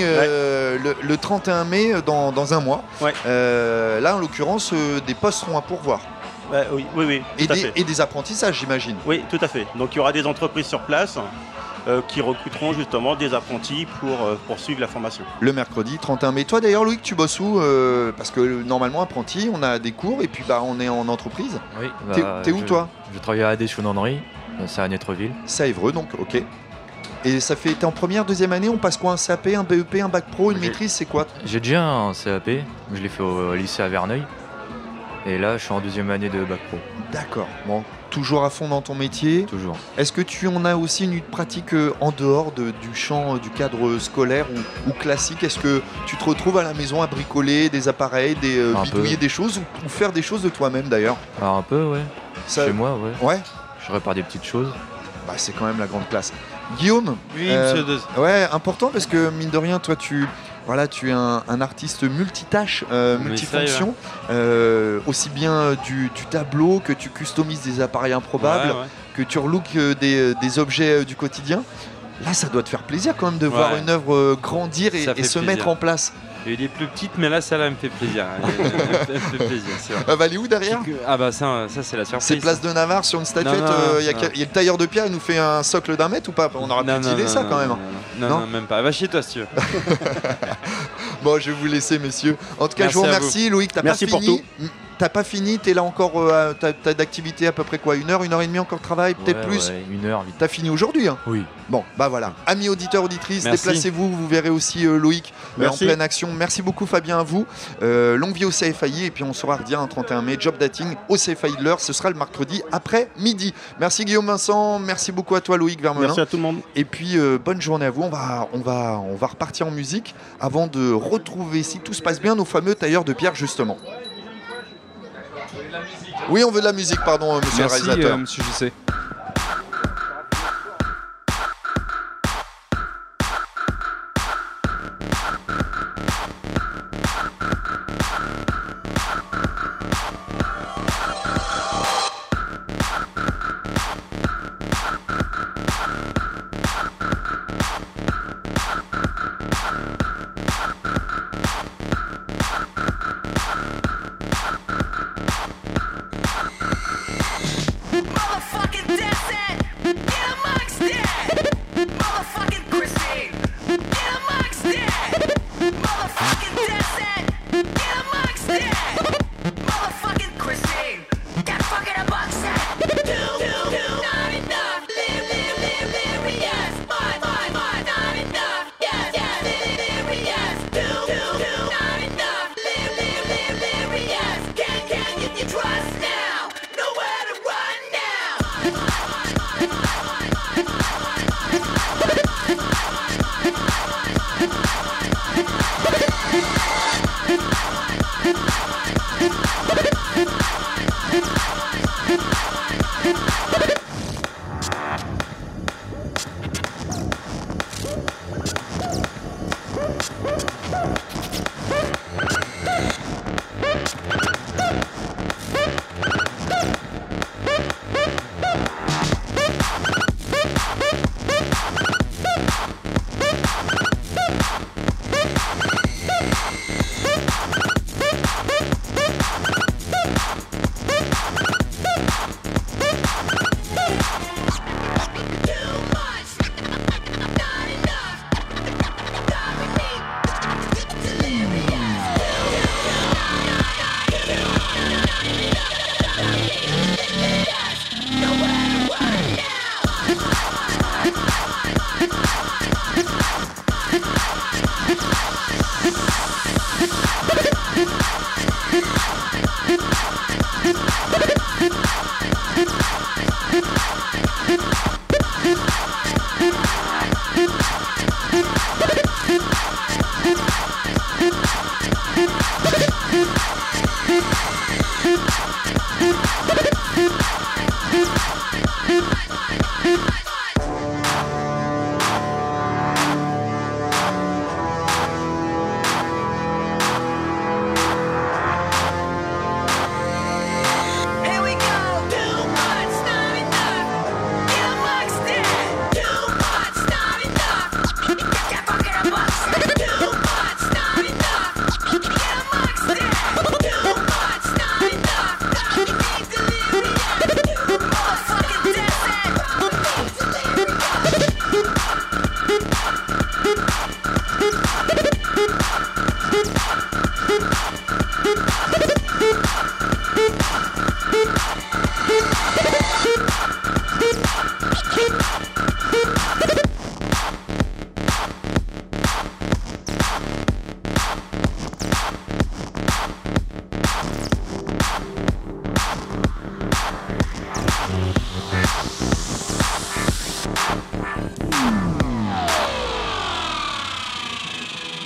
le 31 mai dans un mois. Ouais. Là en l'occurrence des postes seront à pourvoir. Oui, tout à fait. Et des apprentissages j'imagine. Oui, tout à fait. Donc il y aura des entreprises sur place qui recruteront justement des apprentis pour poursuivre la formation. Le mercredi 31 mai. Toi d'ailleurs Loïc, tu bosses où parce que normalement apprenti, on a des cours et puis on est en entreprise. Oui. T'es où toi? Je travaille à des chaudronneries, c'est à Nétreville. C'est à Évreux donc, ok. Et ça fait, t'es en première, deuxième année, on passe quoi? Un CAP, un BEP, un bac pro, une maîtrise, c'est quoi? J'ai déjà un CAP, je l'ai fait au lycée à Verneuil. Et là, je suis en deuxième année de bac pro. D'accord. Bon, toujours à fond dans ton métier. Toujours. Est-ce que tu en as aussi une pratique en dehors du champ, du cadre scolaire ou classique? Est-ce que tu te retrouves à la maison à bricoler des appareils, bidouiller des choses ou faire des choses de toi-même d'ailleurs? Alors un peu, ouais. Ça... Chez moi, ouais. Ouais. Je répare des petites choses. Bah, c'est quand même la grande classe. Guillaume? Oui, monsieur Dez. Ouais, important parce que mine de rien, toi, tu es un artiste multitâche, multifonction, aussi bien du tableau que tu customises des appareils improbables, que tu relooks des objets du quotidien. Là, ça doit te faire plaisir quand même de voir une œuvre grandir et se mettre en place. Il est plus petite, mais là, celle-là me fait plaisir. Elle me fait plaisir, c'est vrai. Elle va aller où derrière? Ah bah ça c'est la surprise. C'est Place de Navarre sur une statuette. Il y a le tailleur de pierre, il nous fait un socle d'un mètre ou pas? On aura pu utiliser ça quand même. Non, même pas. Va chez toi si tu veux. Bon, je vais vous laisser, messieurs. En tout cas, je vous remercie. Loïc, t'as pas fini. Pour tout. T'as pas fini, t'es là encore, t'as d'activité à peu près quoi? 1 heure et demie encore de travail, peut-être plus? Ouais, 1 heure, vite. T'as fini aujourd'hui hein? Oui. Bon, bah voilà. Amis auditeurs, auditrices, Merci. déplacez-vous, vous verrez aussi Loïc en pleine action. Merci beaucoup Fabien, à vous. Longue vie au CFAI et puis on sera redire un 31 mai, job dating au CFAI de l'heure, ce sera le mercredi après midi. Merci Guillaume Vincent, merci beaucoup à toi Loïc Vermelin. Merci à tout le monde. Et puis bonne journée à vous, on va repartir en musique avant de retrouver, si tout se passe bien, nos fameux tailleurs de pierre justement. Oui, on veut de la musique, pardon, monsieur le réalisateur. Monsieur JC.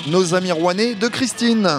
nos amis rouennais de Christine.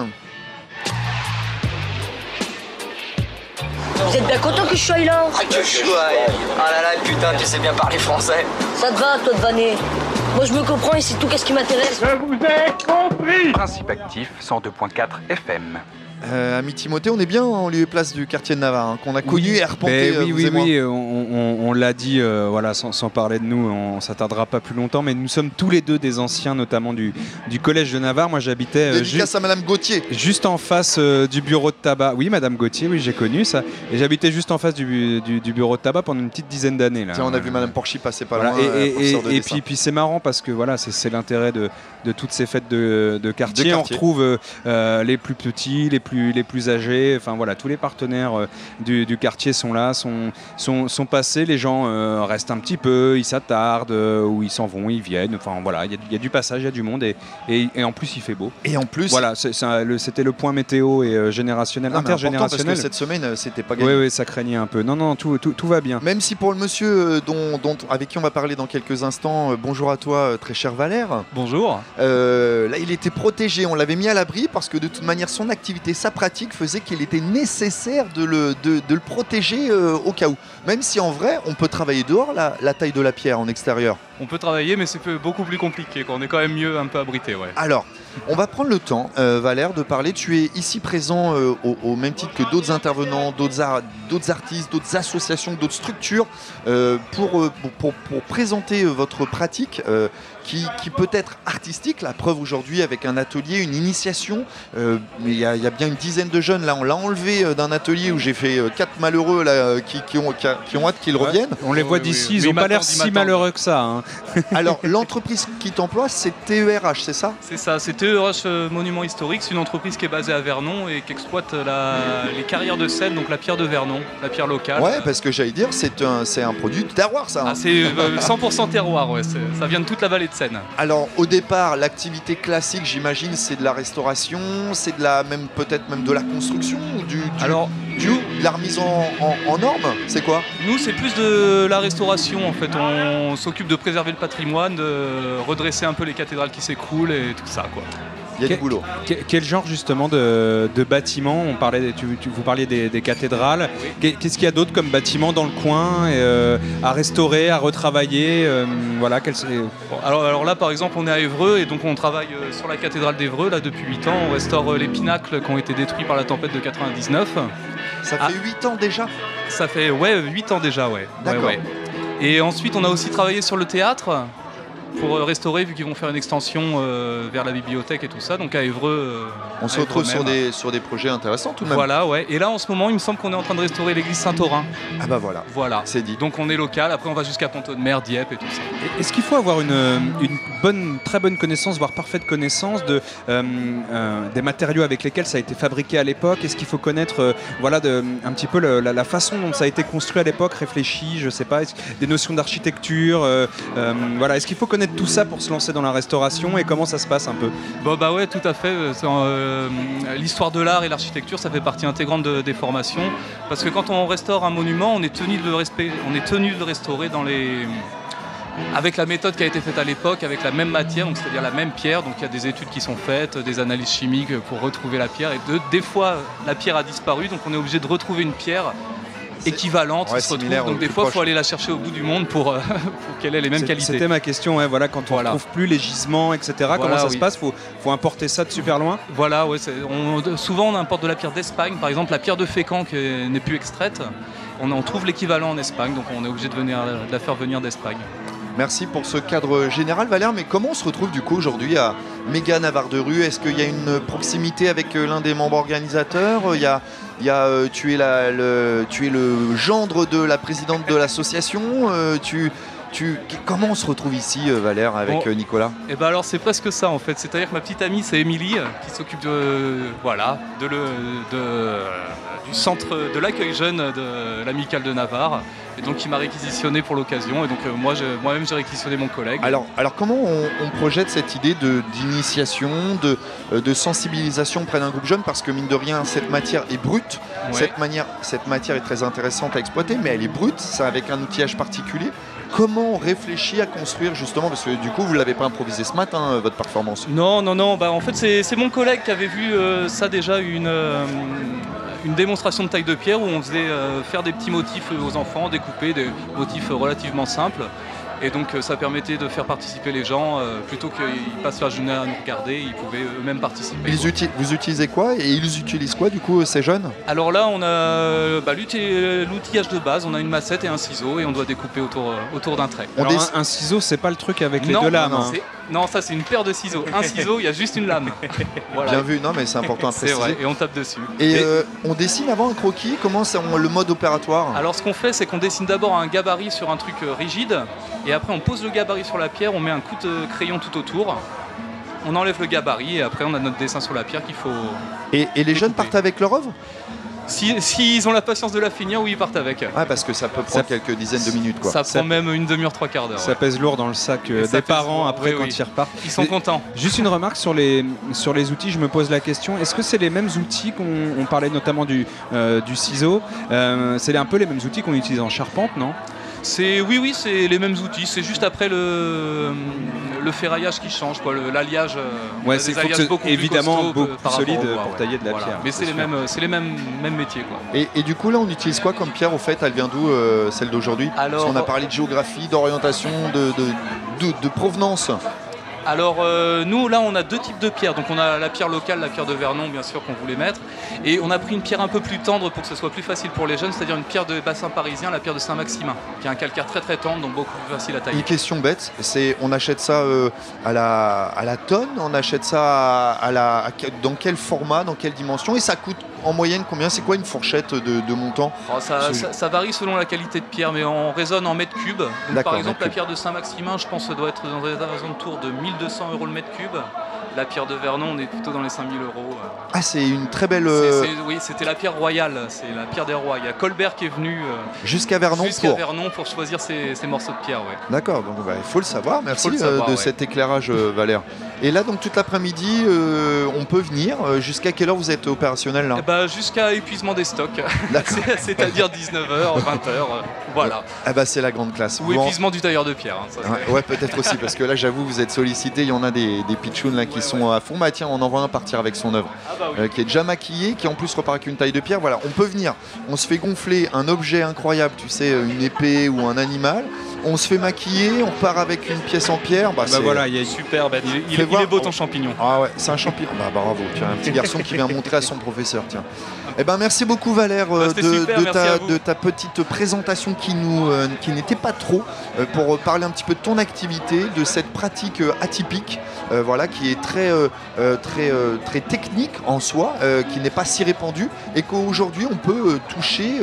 Vous êtes bien content que je sois là? Ah que chouette. Ah là là, putain, tu sais bien parler français. Ça te va, toi de vanner? Moi je me comprends et c'est tout qu'est-ce qui m'intéresse. Je vous ai compris. Principe actif 102.4 FM. Ami Timothée, on est bien en lieu et place du quartier de Navarre, qu'on a connu et arpenté. Oui, on l'a dit, voilà, sans parler de nous, on s'attardera pas plus longtemps, mais nous sommes tous les deux des anciens, notamment du collège de Navarre. Moi, j'habitais dédicace à Madame Gauthier, juste en face du bureau de tabac. Oui, Madame Gauthier, oui, j'ai connu ça. Et j'habitais juste en face du bureau de tabac pendant une petite dizaine d'années. Là. Tiens, on a vu Madame Porchy passer pas voilà. loin. Et puis c'est marrant parce que voilà, c'est l'intérêt de toutes ces fêtes de quartier. On retrouve les plus petits, les plus âgés. Enfin voilà, tous les partenaires du quartier sont là, sont passés. Les gens restent un petit peu, ils s'attardent, ou ils s'en vont, ils viennent. Enfin voilà, il y a du passage, il y a du monde et en plus il fait beau. Et en plus, voilà, c'était le point météo et générationnel, intergénérationnel. Parce que cette semaine, c'était pas gagné. Oui, ça craignait un peu. Non, tout va bien. Même si pour le monsieur avec qui on va parler dans quelques instants, bonjour à toi, très cher Valère. Bonjour. Là, il était protégé, on l'avait mis à l'abri parce que de toute manière, son activité, sa pratique faisait qu'il était nécessaire de le protéger au cas où. Même si en vrai, on peut travailler dehors, la taille de la pierre en extérieur. On peut travailler, mais c'est beaucoup plus compliqué. On est quand même mieux un peu abrité. Ouais. Alors, on va prendre le temps, Valère, de parler. Tu es ici présent au même titre que d'autres intervenants, d'autres artistes, d'autres associations, d'autres structures pour présenter votre pratique qui peut être artistique. La preuve aujourd'hui avec un atelier, une initiation. Il y a bien une dizaine de jeunes. Là, on l'a enlevé d'un atelier où j'ai fait 4 malheureux là, qui ont hâte qu'ils reviennent. On les voit d'ici, ils n'ont pas l'air si malheureux que ça. Hein. Alors, l'entreprise qui t'emploie, c'est TERH, c'est ça? C'est ça, c'est TERH Monument Historique. C'est une entreprise qui est basée à Vernon et qui exploite les carrières de sel, donc la pierre de Vernon, la pierre locale. Ouais, parce que j'allais dire, c'est un produit de terroir, ça. Ah, c'est 100% terroir, ouais. Ça vient de toute la vallée de Seine. Alors, au départ, l'activité classique, j'imagine, c'est de la restauration, c'est peut-être même de la construction, de la remise en norme, c'est quoi? Nous, c'est plus de la restauration, en fait. On s'occupe de préserver le patrimoine, de redresser un peu les cathédrales qui s'écroulent et tout ça, quoi. Il y a du boulot. Quel genre justement de bâtiments? Vous parliez des cathédrales. Oui. Qu'est-ce qu'il y a d'autre comme bâtiments dans le coin à restaurer, à retravailler voilà, alors là, par exemple, on est à Évreux et donc on travaille sur la cathédrale d'Évreux là, depuis 8 ans. On restaure les pinacles qui ont été détruits par la tempête de 99. Ça fait 8 ans déjà? Ça fait 8 ans déjà, ouais. D'accord. Ouais. Et ensuite, on a aussi travaillé sur le théâtre pour restaurer, vu qu'ils vont faire une extension vers la bibliothèque et tout ça. Donc à Évreux. On se retrouve sur des projets intéressants tout de même. Voilà, ouais. Et là, en ce moment, il me semble qu'on est en train de restaurer l'église Saint-Aurin. Ah bah voilà. Voilà. C'est dit. Donc on est local. Après, on va jusqu'à Pont-de-Mer, Dieppe et tout ça. Est-ce qu'il faut avoir une très bonne connaissance, voire parfaite connaissance des matériaux avec lesquels ça a été fabriqué à l'époque? Est-ce qu'il faut connaître un petit peu la façon dont ça a été construit à l'époque, réfléchi, je sais pas, des notions d'architecture, voilà. Est-ce qu'il faut connaître tout ça pour se lancer dans la restauration et comment ça se passe un peu? Bah ouais, tout à fait. L'histoire de l'art et l'architecture, ça fait partie intégrante des formations, parce que quand on restaure un monument, on est tenu de le restaurer avec la méthode qui a été faite à l'époque, avec la même matière, donc c'est-à-dire la même pierre. Donc il y a des études qui sont faites, des analyses chimiques pour retrouver la pierre. Et des fois, la pierre a disparu, donc on est obligé de retrouver une pierre équivalente, ouais, se retrouve. Donc des fois il faut aller la chercher au bout du monde pour qu'elle ait les mêmes qualités. C'était ma question, ouais, voilà, quand on ne trouve plus les gisements, etc. Voilà, comment ça se passe? Faut importer ça de super loin? Voilà, ouais, souvent on importe de la pierre d'Espagne, par exemple la pierre de Fécamp qui n'est plus extraite, on trouve l'équivalent en Espagne, donc on est obligé de la faire venir d'Espagne. Merci pour ce cadre général, Valère. Mais comment on se retrouve du coup aujourd'hui à Méga Navarre de Rue? Est-ce qu'il y a une proximité avec l'un des membres organisateurs? Tu es le gendre de la présidente de l'association. Comment on se retrouve ici, Valère, avec Nicolas? Et ben alors c'est presque ça en fait. C'est-à-dire que ma petite amie c'est Émilie qui s'occupe du centre de l'accueil jeune de l'Amicale de Navarre, et donc qui m'a réquisitionné pour l'occasion. Et donc moi-même j'ai réquisitionné mon collègue. Alors comment on projette cette idée d'initiation, de sensibilisation auprès d'un groupe jeune? Parce que mine de rien, cette matière est brute. Ouais. Cette matière est très intéressante à exploiter, mais elle est brute, c'est avec un outillage particulier. Comment on réfléchit à construire justement, parce que du coup vous l'avez pas improvisé ce matin votre performance. Non, bah, en fait c'est mon collègue qui avait vu ça déjà, une démonstration de taille de pierre où on faisait faire des petits motifs aux enfants, découper des motifs relativement simples. Et donc ça permettait de faire participer les gens, plutôt qu'ils passent la journée à nous regarder, ils pouvaient eux-mêmes participer. Vous utilisez quoi et ils utilisent quoi du coup ces jeunes? Alors là on a l'outillage de base, on a une massette et un ciseau et on doit découper autour d'un trait. Alors un ciseau c'est pas le truc avec les deux lames. Non, ça c'est une paire de ciseaux. Un ciseau, il y a juste une lame. Voilà. Bien vu, non mais c'est important à préciser. C'est vrai, et on tape dessus. Et on dessine avant un croquis, comment c'est le mode opératoire? Alors ce qu'on fait, c'est qu'on dessine d'abord un gabarit sur un truc rigide, et après on pose le gabarit sur la pierre, on met un coup de crayon tout autour, on enlève le gabarit, et après on a notre dessin sur la pierre qu'il faut... Et les jeunes partent avec leur œuvre? S'ils ont la patience de la finir, oui, ils partent avec. Ah, parce que ça peut prendre quelques dizaines de minutes, quoi. Ça prend même une demi-heure, 3/4 d'heure. Ça pèse lourd dans le sac des parents après quand ils repartent. Ils sont contents. Juste une remarque sur les outils, je me pose la question, est-ce que c'est les mêmes outils qu'on parlait notamment du ciseau, c'est un peu les mêmes outils qu'on utilise en charpente, non? Oui, c'est les mêmes outils. C'est juste après le ferraillage qui change, quoi, l'alliage. Ouais, c'est évidemment beaucoup plus solide pour tailler de la pierre. Mais c'est les mêmes métiers, quoi. Et du coup là, on utilise quoi comme pierre au fait? Elle vient d'où celle d'aujourd'hui? Parce qu'on a parlé de géographie, d'orientation, de provenance. Alors nous là on a deux types de pierres, donc on a la pierre locale, la pierre de Vernon bien sûr qu'on voulait mettre, et on a pris une pierre un peu plus tendre pour que ce soit plus facile pour les jeunes, c'est-à-dire une pierre de bassin parisien, la pierre de Saint-Maximin, qui a un calcaire très très tendre, donc beaucoup plus facile à tailler. Une question bête, c'est on achète ça à la tonne, on achète ça dans quel format, dans quelle dimension, et ça coûte en moyenne combien? C'est quoi une fourchette de montant? Ça varie selon la qualité de pierre, mais on raisonne en mètres cubes. Donc, par exemple, la pierre de Saint-Maximin, je pense que ça doit être dans des alentours de 1200 € le mètre cube. La pierre de Vernon, on est plutôt dans les 5000 €. Ah, c'est une très belle... Oui, c'était la pierre royale, c'est la pierre des rois. Il y a Colbert qui est venu jusqu'à Vernon pour choisir ces morceaux de pierre. Ouais. D'accord, donc il faut le savoir. Merci de cet éclairage, Valère. Et là, donc toute l'après-midi, on peut venir. Jusqu'à quelle heure vous êtes opérationnel là? Jusqu'à épuisement des stocks, c'est-à-dire 19h, 20h, voilà. C'est la grande classe. Ou épuisement du tailleur de pierre. Ouais, peut-être aussi, parce que là, j'avoue, vous êtes sollicité. Il y en a des pitchouns là qui sont à fond. Bah tiens, on en voit un partir avec son œuvre, qui est déjà maquillé, qui en plus repart avec une taille de pierre. Voilà, on peut venir. On se fait gonfler un objet incroyable, tu sais, une épée ou un animal. On se fait maquiller, on part avec une pièce en pierre. Voilà, il est super bête. Il est beau ton champignon. Ah ouais, c'est un champignon. Bravo, tu as un petit garçon qui vient montrer à son professeur. Tiens. Merci beaucoup Valère de ta petite présentation qui n'était pas trop pour parler un petit peu de ton activité, de cette pratique atypique, qui est très technique en soi, qui n'est pas si répandue et qu'aujourd'hui on peut toucher,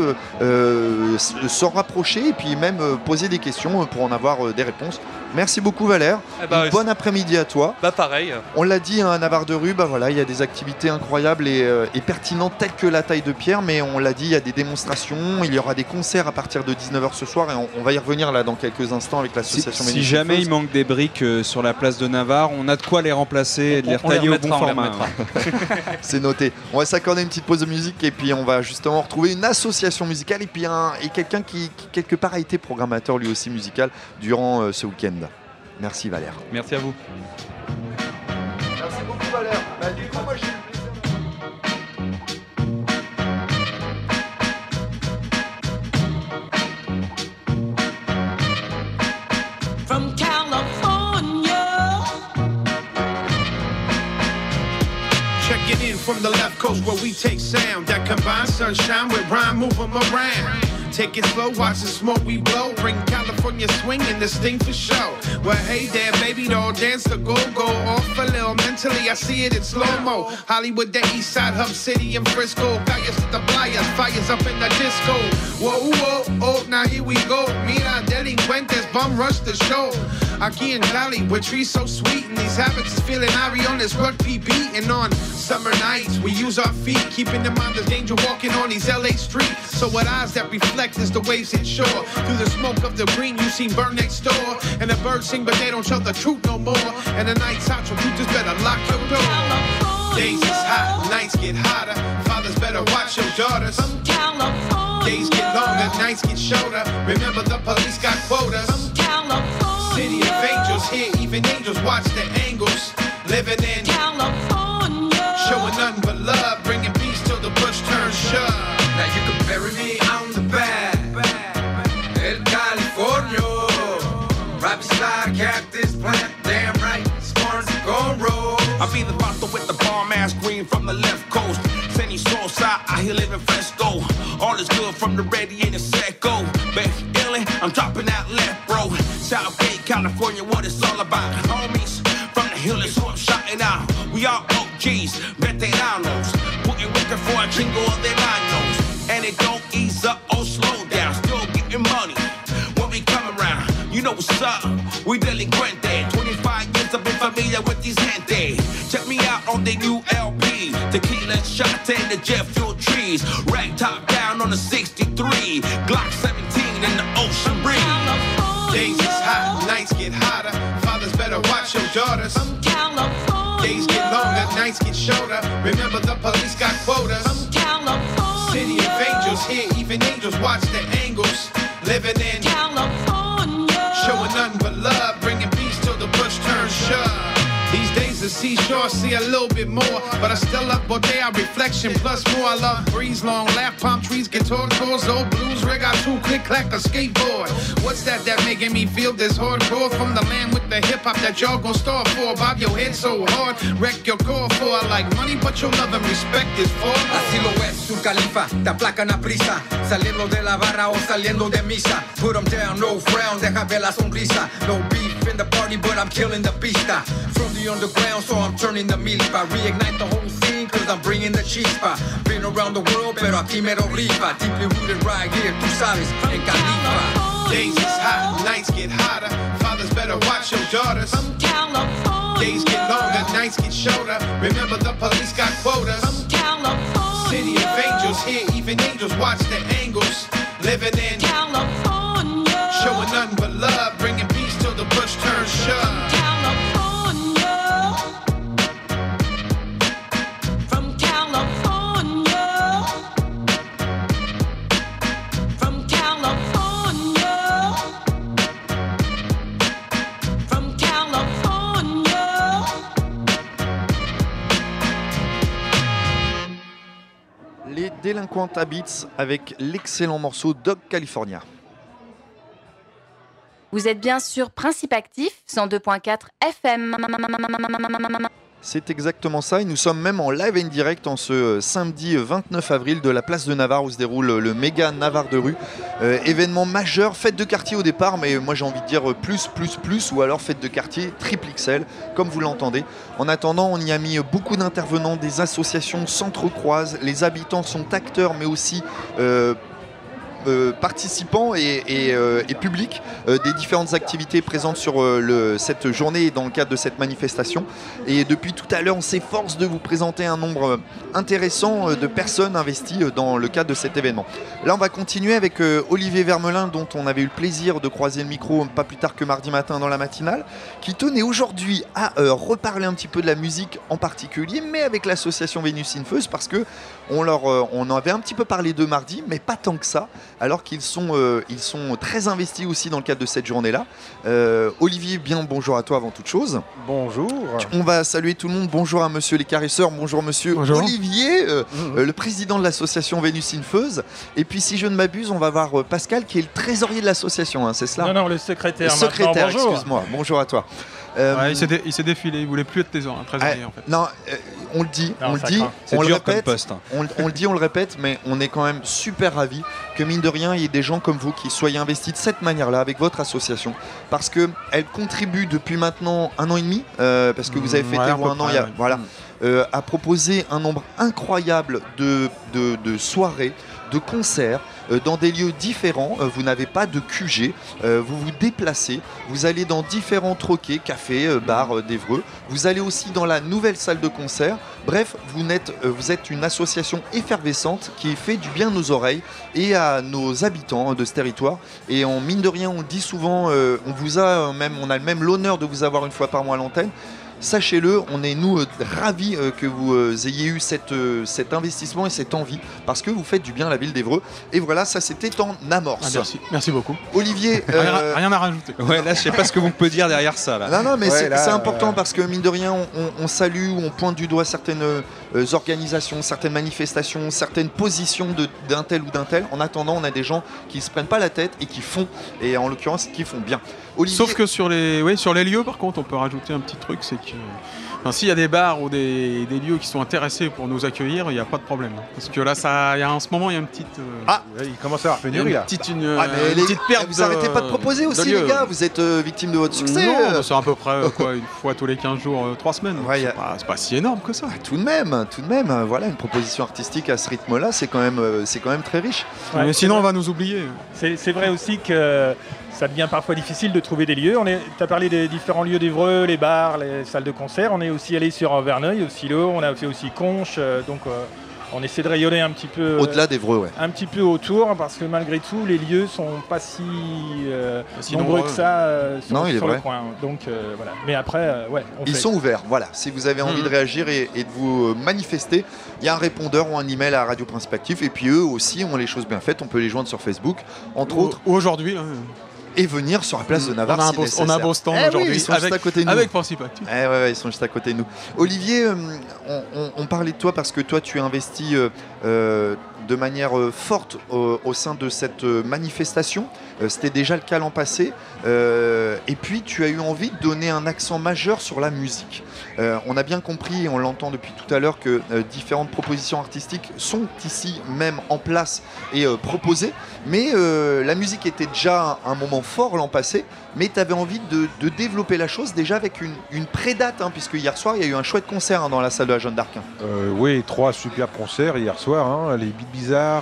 s'en rapprocher et puis même poser des questions pour en avoir des réponses. Merci beaucoup Valère. Bon après-midi à toi. Pareil. On l'a dit, à Navarre de Rue, il y a des activités incroyables et pertinentes telles que la taille de pierre, mais on l'a dit, il y a des démonstrations, il y aura des concerts à partir de 19h ce soir et on va y revenir là dans quelques instants avec l'association. Si jamais il manque des briques sur la place de Navarre, on a de quoi les remplacer et de les retailler au bon format. C'est noté. On va s'accorder une petite pause de musique et puis on va justement retrouver une association musicale et puis quelqu'un qui quelque part a été programmateur lui aussi musical durant ce week-end. Merci Valère. Merci à vous. Merci beaucoup Valère. Du coup, moi, From California, checking in from the left coast where we take sound that combines sunshine with rhyme, move 'em around. Take it slow, watch the smoke we blow. Bring California swing and this thing for show. Well, hey there, baby doll, dance the go-go. Off a little mentally, I see it in slow-mo. Hollywood, the east side, Hub City and Frisco. Fires at the flyers, fires up in the disco. Whoa, whoa, oh, now here we go. Mira, delincuentes, bum rush the show. Aquí in Cali, where trees so sweet and these habits is feeling Ari on this rugby beat. And on summer nights, we use our feet, keeping in mind the danger walking on these LA streets. So with eyes that reflect as the waves hit shore. Through the smoke of the green, you seen burn next door. And the birds sing, but they don't show the truth no more. And the night's hot, so you just better lock your door. Days is hot, nights get hotter. Fathers better watch your daughters. Days get longer, nights get shorter. Remember the police got quotas. angels watch the angles. Living in California, showing nothing but love, bringing peace till the push turns shove. Now you can bury me on the back, El California, right beside Cactus Plant. Damn right, Sparks gon' roll. I be the vato with the bomb ass green from the left coast. Sunny soul side, I here living fresco. All is good from the radiator set go. Back illin', I'm dropping out left, bro. Southgate, California, what it's all about. Homies from the hill is who I'm shouting out. We all OGs, veteranos. Putting wicked for a jingle of their manos. And it don't ease up or slow down. Still getting money when we come around. You know what's up, we delinquente. 25 years I've been familiar with these gente. Check me out on the new LP. Tequila shot and the jet fuel trees. Rag top down on the 63. Glock 17 in the ocean breeze. Days is hot, nights get hotter. Fathers better watch your daughters. From California. Days get longer, nights get shorter. Remember the police got quotas. From California. City of angels, here even angels watch the angles. Living in California, showing nothing but love, bringing peace till the push turns shove. These days the seashore see a little bit more, but I still love Bodega reflection plus more. I love breeze, long laugh, palm trees, guitar chords, old blues rig, got two click clack a skateboard. What's that making me feel this hardcore from the land with the hip hop that y'all gon' start for? Bob your head so hard, wreck your core for. I like money, but your love and respect is for. Así lo es, su califa, te aplacan a prisa, saliendo de la barra o saliendo de misa. Put them down, no frown, deja ver la sonrisa. No beef in the party, but I'm killing the pista. From the underground, so I'm turning the milpa. Reignite the whole scene, cause I'm bringing the chispa. Been around the world, pero aquí me lo rifa. Deeply rooted right here, tú sabes, en Califa. Days is hot, nights get hotter. Fathers better watch your daughters. From California. Days get longer, nights get shorter. Remember the police got quotas. From California. City of angels, here even angels watch the angles. Living in California, showing nothing but love, bringing peace till the push turns shove. From California, from California, from California. Les Délinquantes Habits avec l'excellent morceau Dog California. Vous êtes bien sur Principe Actif 102.4 FM. C'est exactement ça et nous sommes même en live et en direct en ce samedi 29 avril de la place de Navarre où se déroule le méga Navarre de rue. Événement majeur, fête de quartier au départ, mais moi j'ai envie de dire plus ou alors fête de quartier triple XL comme vous l'entendez. En attendant, on y a mis beaucoup d'intervenants, des associations s'entrecroisent, les habitants sont acteurs mais aussi participants et publics des différentes activités présentes sur cette journée et dans le cadre de cette manifestation. Et depuis tout à l'heure, on s'efforce de vous présenter un nombre intéressant de personnes investies dans le cadre de cet événement. Là, on va continuer avec Olivier Vermelin, dont on avait eu le plaisir de croiser le micro pas plus tard que mardi matin dans la matinale, qui tenait aujourd'hui à reparler un petit peu de la musique en particulier, mais avec l'association Vénus Infeuse, parce que on en avait un petit peu parlé de mardi, mais pas tant que ça, alors qu'ils sont très investis aussi dans le cadre de cette journée-là. Olivier, bien bonjour à toi avant toute chose. Bonjour. On va saluer tout le monde. Bonjour à monsieur les caresseurs, bonjour monsieur Olivier, le président de l'association Vénus Infeuse. Et puis si je ne m'abuse, on va voir Pascal qui est le trésorier de l'association, hein, c'est cela? Non, le secrétaire. Le secrétaire, bonjour. excuse-moi. Bonjour à toi. Ouais, il s'est défilé, il voulait plus être trésorier en fait. Non, on le dit, on le répète, on le dit, on le répète, mais on est quand même super ravis que mine de rien, il y ait des gens comme vous qui soyez investis de cette manière-là avec votre association, parce qu'elle contribue depuis maintenant 1 an et demi, parce que vous avez fêté un an, à proposer un nombre incroyable de soirées, de concerts, dans des lieux différents. Vous n'avez pas de QG, vous vous déplacez, vous allez dans différents troquets, cafés, bars d'Évreux, vous allez aussi dans la nouvelle salle de concert. Bref, vous êtes une association effervescente qui fait du bien à nos oreilles et à nos habitants de ce territoire. Et mine de rien, on le dit souvent, on a même l'honneur de vous avoir une fois par mois à l'antenne. sachez-le, on est nous ravis que vous ayez eu cet investissement et cette envie, parce que vous faites du bien à la ville d'Évreux. Et voilà, ça c'était en amorce. Merci beaucoup. Olivier, rien à rajouter. Ouais, là je sais pas ce que vous pouvez dire derrière ça là. Non, mais Ouais, c'est là, important parce que mine de rien, on salue, on pointe du doigt certaines organisations, certaines manifestations, certaines positions d'un tel ou d'un tel. En attendant, on a des gens qui se prennent pas la tête et qui font, et en l'occurrence qui font bien. Olivier... Sauf que sur les lieux, par contre, on peut rajouter un petit truc, c'est que s'il y a des bars ou des lieux qui sont intéressés pour nous accueillir, il n'y a pas de problème. Parce que là, en ce moment, il y a une petite... il commence à avoir pénurie là. Une petite perte. Vous arrêtez pas de proposer aussi, les gars. Vous êtes victime de votre succès. Non, c'est à peu près une fois tous les 15 jours, 3 semaines. Ouais, c'est pas si énorme que ça. Tout de même, voilà, une proposition artistique à ce rythme-là, c'est quand même très riche. Ouais, mais sinon, on va nous oublier. C'est vrai aussi que ça devient parfois difficile de trouver des lieux. Tu as parlé des différents lieux d'Évreux, les bars, les salles de concert. On est aussi allé sur Verneuil, au Silo, on a fait aussi Conches. Donc on essaie de rayonner un petit peu au-delà d'Évreux, ouais. Un petit peu autour, parce que malgré tout, les lieux sont pas si nombreux que ça sur le coin. Donc voilà. Mais après, ils sont ouverts. Voilà. Si vous avez envie de réagir et de vous manifester, il y a un répondeur ou un email à Radio Principe Actif. Et puis eux aussi ont les choses bien faites. On peut les joindre sur Facebook, entre autres. Aujourd'hui. Et venir sur la place de Navarre. On a un beau stand aujourd'hui. Ils sont juste à côté de nous. Avec Principe Actif. Ils sont juste à côté de nous. Olivier, on parlait de toi parce que toi, tu investis de manière forte au sein de cette manifestation. C'était déjà le cas l'an passé. Et puis, tu as eu envie de donner un accent majeur sur la musique. On a bien compris, et on l'entend depuis tout à l'heure, que différentes propositions artistiques sont ici même en place et proposées. Mais la musique était déjà un moment fort l'an passé. Mais tu avais envie de développer la chose déjà avec une pré-date, puisque hier soir, il y a eu un chouette concert dans la salle de la Jeanne d'Arc. Oui, 3 super concerts hier soir. Les Beats Bizarres,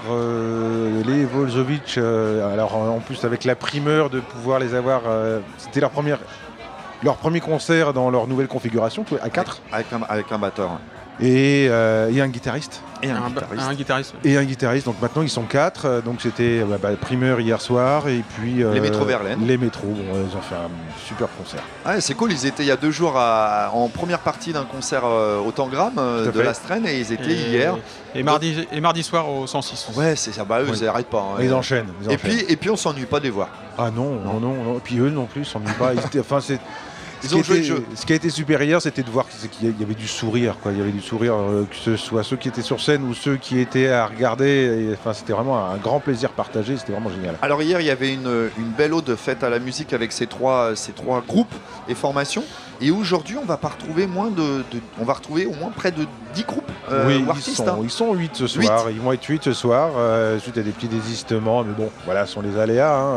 les Volzovic. Alors en plus avec la primeur de pouvoir les avoir, c'était leur premier concert dans leur nouvelle configuration, à 4. Avec un batteur. Et un guitariste. Et un guitariste. Donc maintenant ils sont 4. Donc c'était primeur hier soir et puis les Métros Verlaine. Les Métros, ils ont fait un super concert. Ah, c'est cool. Ils étaient il y a 2 jours en première partie d'un concert au Tangram de l'Astreine et ils étaient hier. Et mardi soir au 106. Ouais, c'est ça. Eux, ils n'arrêtent pas. Ils enchaînent. Et puis on s'ennuie pas de les voir. Ah non. Et puis eux non plus s'ennuient pas. Ils ont joué le jeu. Ce qui a été super hier, c'était de voir qu'il y avait du sourire. Il y avait du sourire, que ce soit ceux qui étaient sur scène ou ceux qui étaient à regarder. C'était vraiment un grand plaisir partagé. C'était vraiment génial. Alors hier, il y avait une belle ode faite à la musique avec ces trois groupes et formations. Et aujourd'hui, on va pas retrouver on va retrouver au moins près de 10 groupes oui, artistes. Ils sont 8 ce soir. Ils vont être 8 ce soir. Suite à des petits désistements. Mais bon, voilà, ce sont les aléas.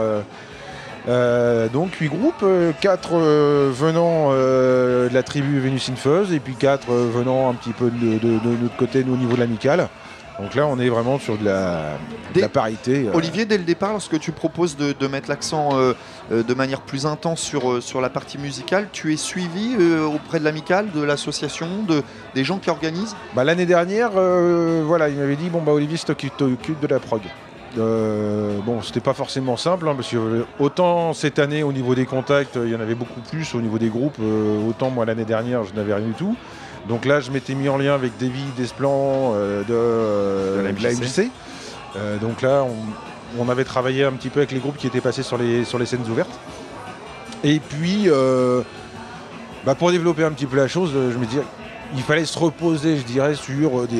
Donc 8 groupes, 4 venant de la tribu Vénus Infeuse et puis 4 venant un petit peu de notre côté, nous, au niveau de l'amicale. Donc là, on est vraiment sur de la parité. Olivier, dès le départ, lorsque tu proposes de mettre l'accent de manière plus intense sur la partie musicale, tu es suivi auprès de l'amicale, de l'association, des gens qui organisent ? L'année dernière, il m'avait dit, Olivier, c'est toi qui t'occupes de la prog. C'était pas forcément simple parce que autant cette année au niveau des contacts il y en avait beaucoup plus, au niveau des groupes autant moi l'année dernière je n'avais rien du tout, donc là je m'étais mis en lien avec David Desplan de la MJC. Donc là on avait travaillé un petit peu avec les groupes qui étaient passés sur les scènes ouvertes et puis pour développer un petit peu la chose je me disais il fallait se reposer, je dirais, sur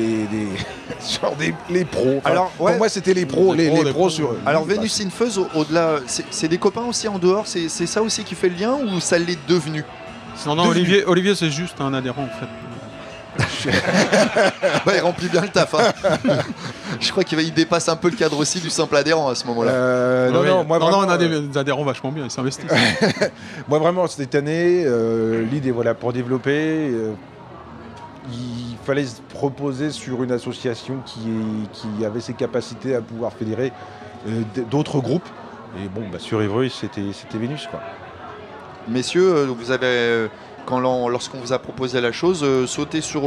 les pros. Alors, pour moi, c'était les pros, les pros sur. Alors, Vénus Infeuse, au-delà, c'est des copains aussi en dehors. C'est ça aussi qui fait le lien ou ça l'est devenu ? Non, Olivier, c'est juste un adhérent en fait. Il remplit bien le taf. Je crois qu'il dépasse un peu le cadre aussi du simple adhérent à ce moment-là. On a des adhérents vachement bien, ils s'investissent. Moi, vraiment, cette année, l'idée, pour développer. Il fallait se proposer sur une association qui avait ses capacités à pouvoir fédérer d'autres groupes. Et sur Évreux, c'était Vénus, quoi. Messieurs, vous avez, lorsqu'on vous a proposé la chose, sauté sur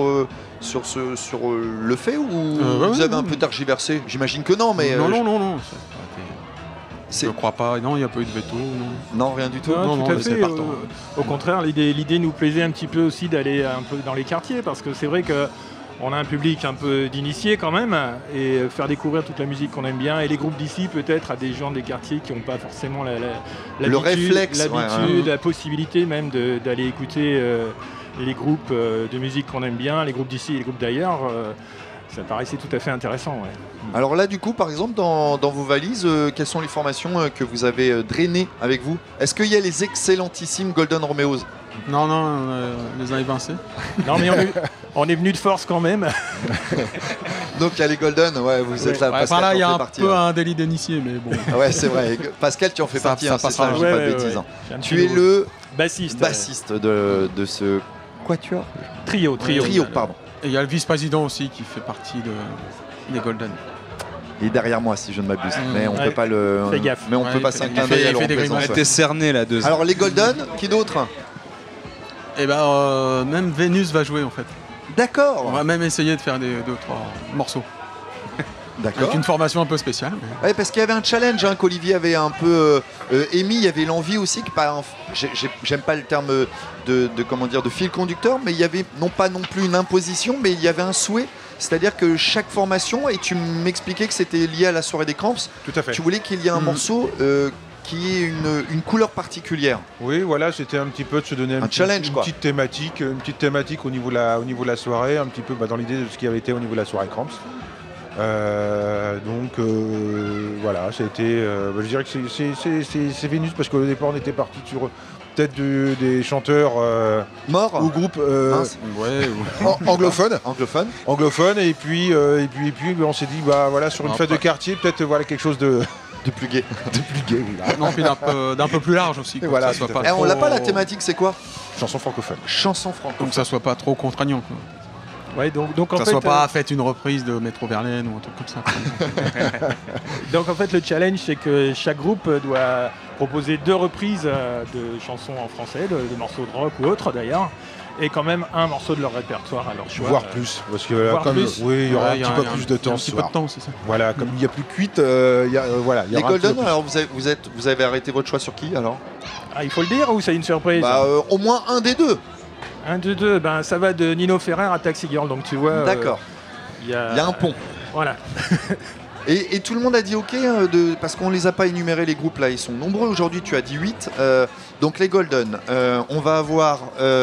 le fait ou vous avez un peu tergiversé ? J'imagine que non, mais... Non. Je crois pas. Non, il n'y a pas eu de veto. Non, rien du tout. Non, tout à fait. partant. Au contraire, l'idée nous plaisait un petit peu aussi d'aller un peu dans les quartiers, parce que c'est vrai que on a un public un peu d'initiés quand même, et faire découvrir toute la musique qu'on aime bien, et les groupes d'ici peut-être à des gens des quartiers qui n'ont pas forcément le réflexe, la possibilité même d'aller écouter les groupes de musique qu'on aime bien, les groupes d'ici et les groupes d'ailleurs. Ça paraissait tout à fait intéressant. Ouais. Alors là, du coup, par exemple, dans vos valises, quelles sont les formations que vous avez drainées avec vous? Est-ce qu'il y a les excellentissimes Golden Romeos? Non, on les a évincés. Non, mais on est venu de force quand même. Donc il y a les Golden, ouais, vous êtes là. Ouais, Pascal, là, il y a un partie, peu un délit d'initié, mais bon. Ouais, c'est vrai. Pascal, tu en fais partie, ça c'est ça, passera. je dis pas de bêtises. Tu es le bassiste de ce quatuor. Trio, pardon. Et il y a le vice-président aussi qui fait partie des Golden. Il est derrière moi si je ne m'abuse, mais on peut pas le. Fais gaffe. Mais on peut passer un clin d'œil à leur présence. T'es cerné là, 2 ans. Alors les Golden, qui d'autre? Et ben même Vénus va jouer en fait. D'accord. On va même essayer de faire 2-3 morceaux. D'accord. Avec une formation un peu spéciale. Mais... Ouais, parce qu'il y avait un challenge qu'Olivier avait un peu émis. Il y avait l'envie aussi que j'aime pas le terme de fil conducteur, mais il y avait non pas non plus une imposition, mais il y avait un souhait. C'est-à-dire que chaque formation, et tu m'expliquais que c'était lié à la soirée des Cramps. Tout à fait. Tu voulais qu'il y ait un morceau qui ait une couleur particulière. Oui, voilà, c'était un petit peu de se donner un challenge, une petite thématique au niveau de la soirée, un petit peu dans l'idée de ce qui avait été au niveau de la soirée Cramps. Voilà, ça a été. Je dirais que c'est Vénus parce qu'au départ on était parti sur peut-être des chanteurs morts ou groupes ouais, anglophones et puis on s'est dit voilà sur une fête de quartier peut-être quelque chose de plus gai. Non, puis d'un peu plus large aussi. Voilà, ça soit pas on l'a pas la thématique, c'est quoi? Chanson francophone. Donc que ça soit pas trop contraignant. Quoi. Ouais, donc en ça fait, soit pas fait une reprise de Métro Verlaine ou un truc comme ça. Donc en fait le challenge c'est que chaque groupe doit proposer 2 reprises de chansons en français, de morceaux de rock ou autres d'ailleurs, et quand même un morceau de leur répertoire à leur choix. Voire plus, parce que il y aura un petit peu plus de temps. Un petit peu de temps, c'est ça. Voilà, comme il n'y a plus de cuite, les Golden, alors vous avez arrêté votre choix sur qui alors? Ah, il faut le dire ou c'est une surprise? Au moins un des deux. Un de deux, ça va de Nino Ferrer à Taxi Girl, donc tu vois. D'accord. Il y a un pont. Voilà. et tout le monde a dit ok, parce qu'on les a pas énumérés les groupes là, ils sont nombreux aujourd'hui, tu as dit 8. Donc les Golden, on va avoir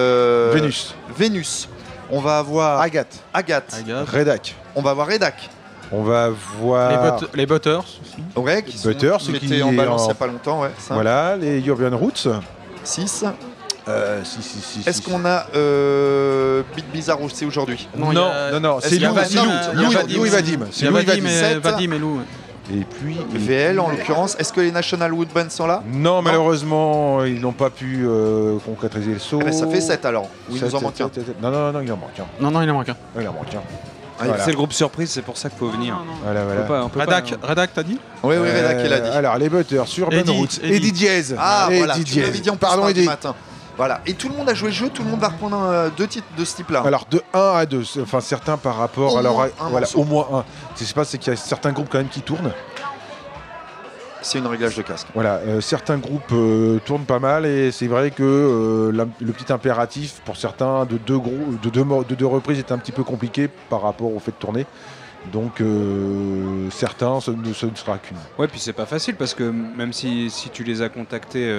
Vénus. On va avoir Agathe. Redac. On va avoir Redac. On va avoir les Butters aussi. Ouais, qui étaient en balance il n'y a pas longtemps. Ouais, ça. Voilà, les Urban Roots. 6. 6. Est-ce qu'on a Beat Bizarre aussi aujourd'hui? Non, c'est Lou et Vadim. C'est Vadim et Lou. Et puis VL en l'occurrence. Est-ce que les National Wood Band sont là? Non, malheureusement, ils n'ont pas pu concrétiser le saut. Ça fait 7 alors. Oui, il nous en manque un. Non, il en manque un. Non, il en manque un. Il en manque un. Voilà. C'est le groupe surprise, c'est pour ça qu'il faut venir. Voilà. Redac, t'as dit? Oui, Redac, il a dit. Alors, les Butters, Urban Roots, Eddie Diaz. Ah, voilà, tu l'avais dit en pardon, Eddie. Matin. Voilà, et tout le monde a joué le jeu, tout le monde va reprendre 2 titres de ce type-là. Alors de 1 à 2, enfin certains par rapport à leur... Voilà, au moins 1. Ce qui se passe, c'est qu'il y a certains groupes quand même qui tournent. C'est une réglage de casque. Voilà, certains groupes tournent pas mal et c'est vrai que le petit impératif pour certains de 2 reprises est un petit peu compliqué par rapport au fait de tourner. Donc certains, ce ne sera qu'une. Ouais, puis c'est pas facile parce que même si tu les as contactés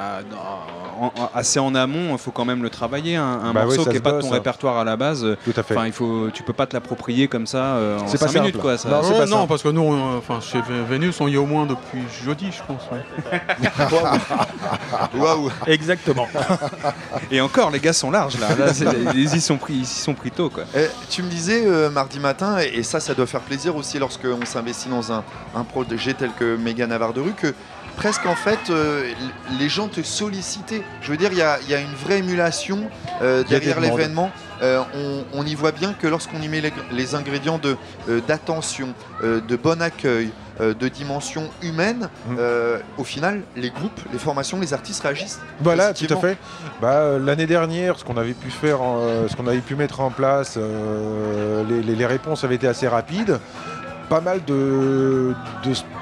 assez en amont, il faut quand même le travailler. Un morceau qui n'est pas de ton répertoire à la base. Tout à fait. Tu peux pas te l'approprier comme ça en c'est 5 minutes. Quoi, ça. Non, parce que nous, chez Vénus, on y est au moins depuis jeudi, je pense. Waouh. Exactement. Et encore, les gars sont larges là. Ils y sont pris tôt. Quoi. Tu me disais mardi matin, et ça doit faire plaisir aussi lorsqu'on s'investit dans un projet tel que Méga Navarre de Rue, que presque en fait les gens te sollicitaient. Je veux dire, il y a une vraie émulation derrière l'événement. On y voit bien que lorsqu'on y met les ingrédients d'attention, de bon accueil, de dimension humaine, au final, les groupes, les formations, les artistes réagissent. Voilà, tout à fait. L'année dernière, ce qu'on avait pu faire, ce qu'on avait pu mettre en place, les réponses avaient été assez rapides. Pas mal de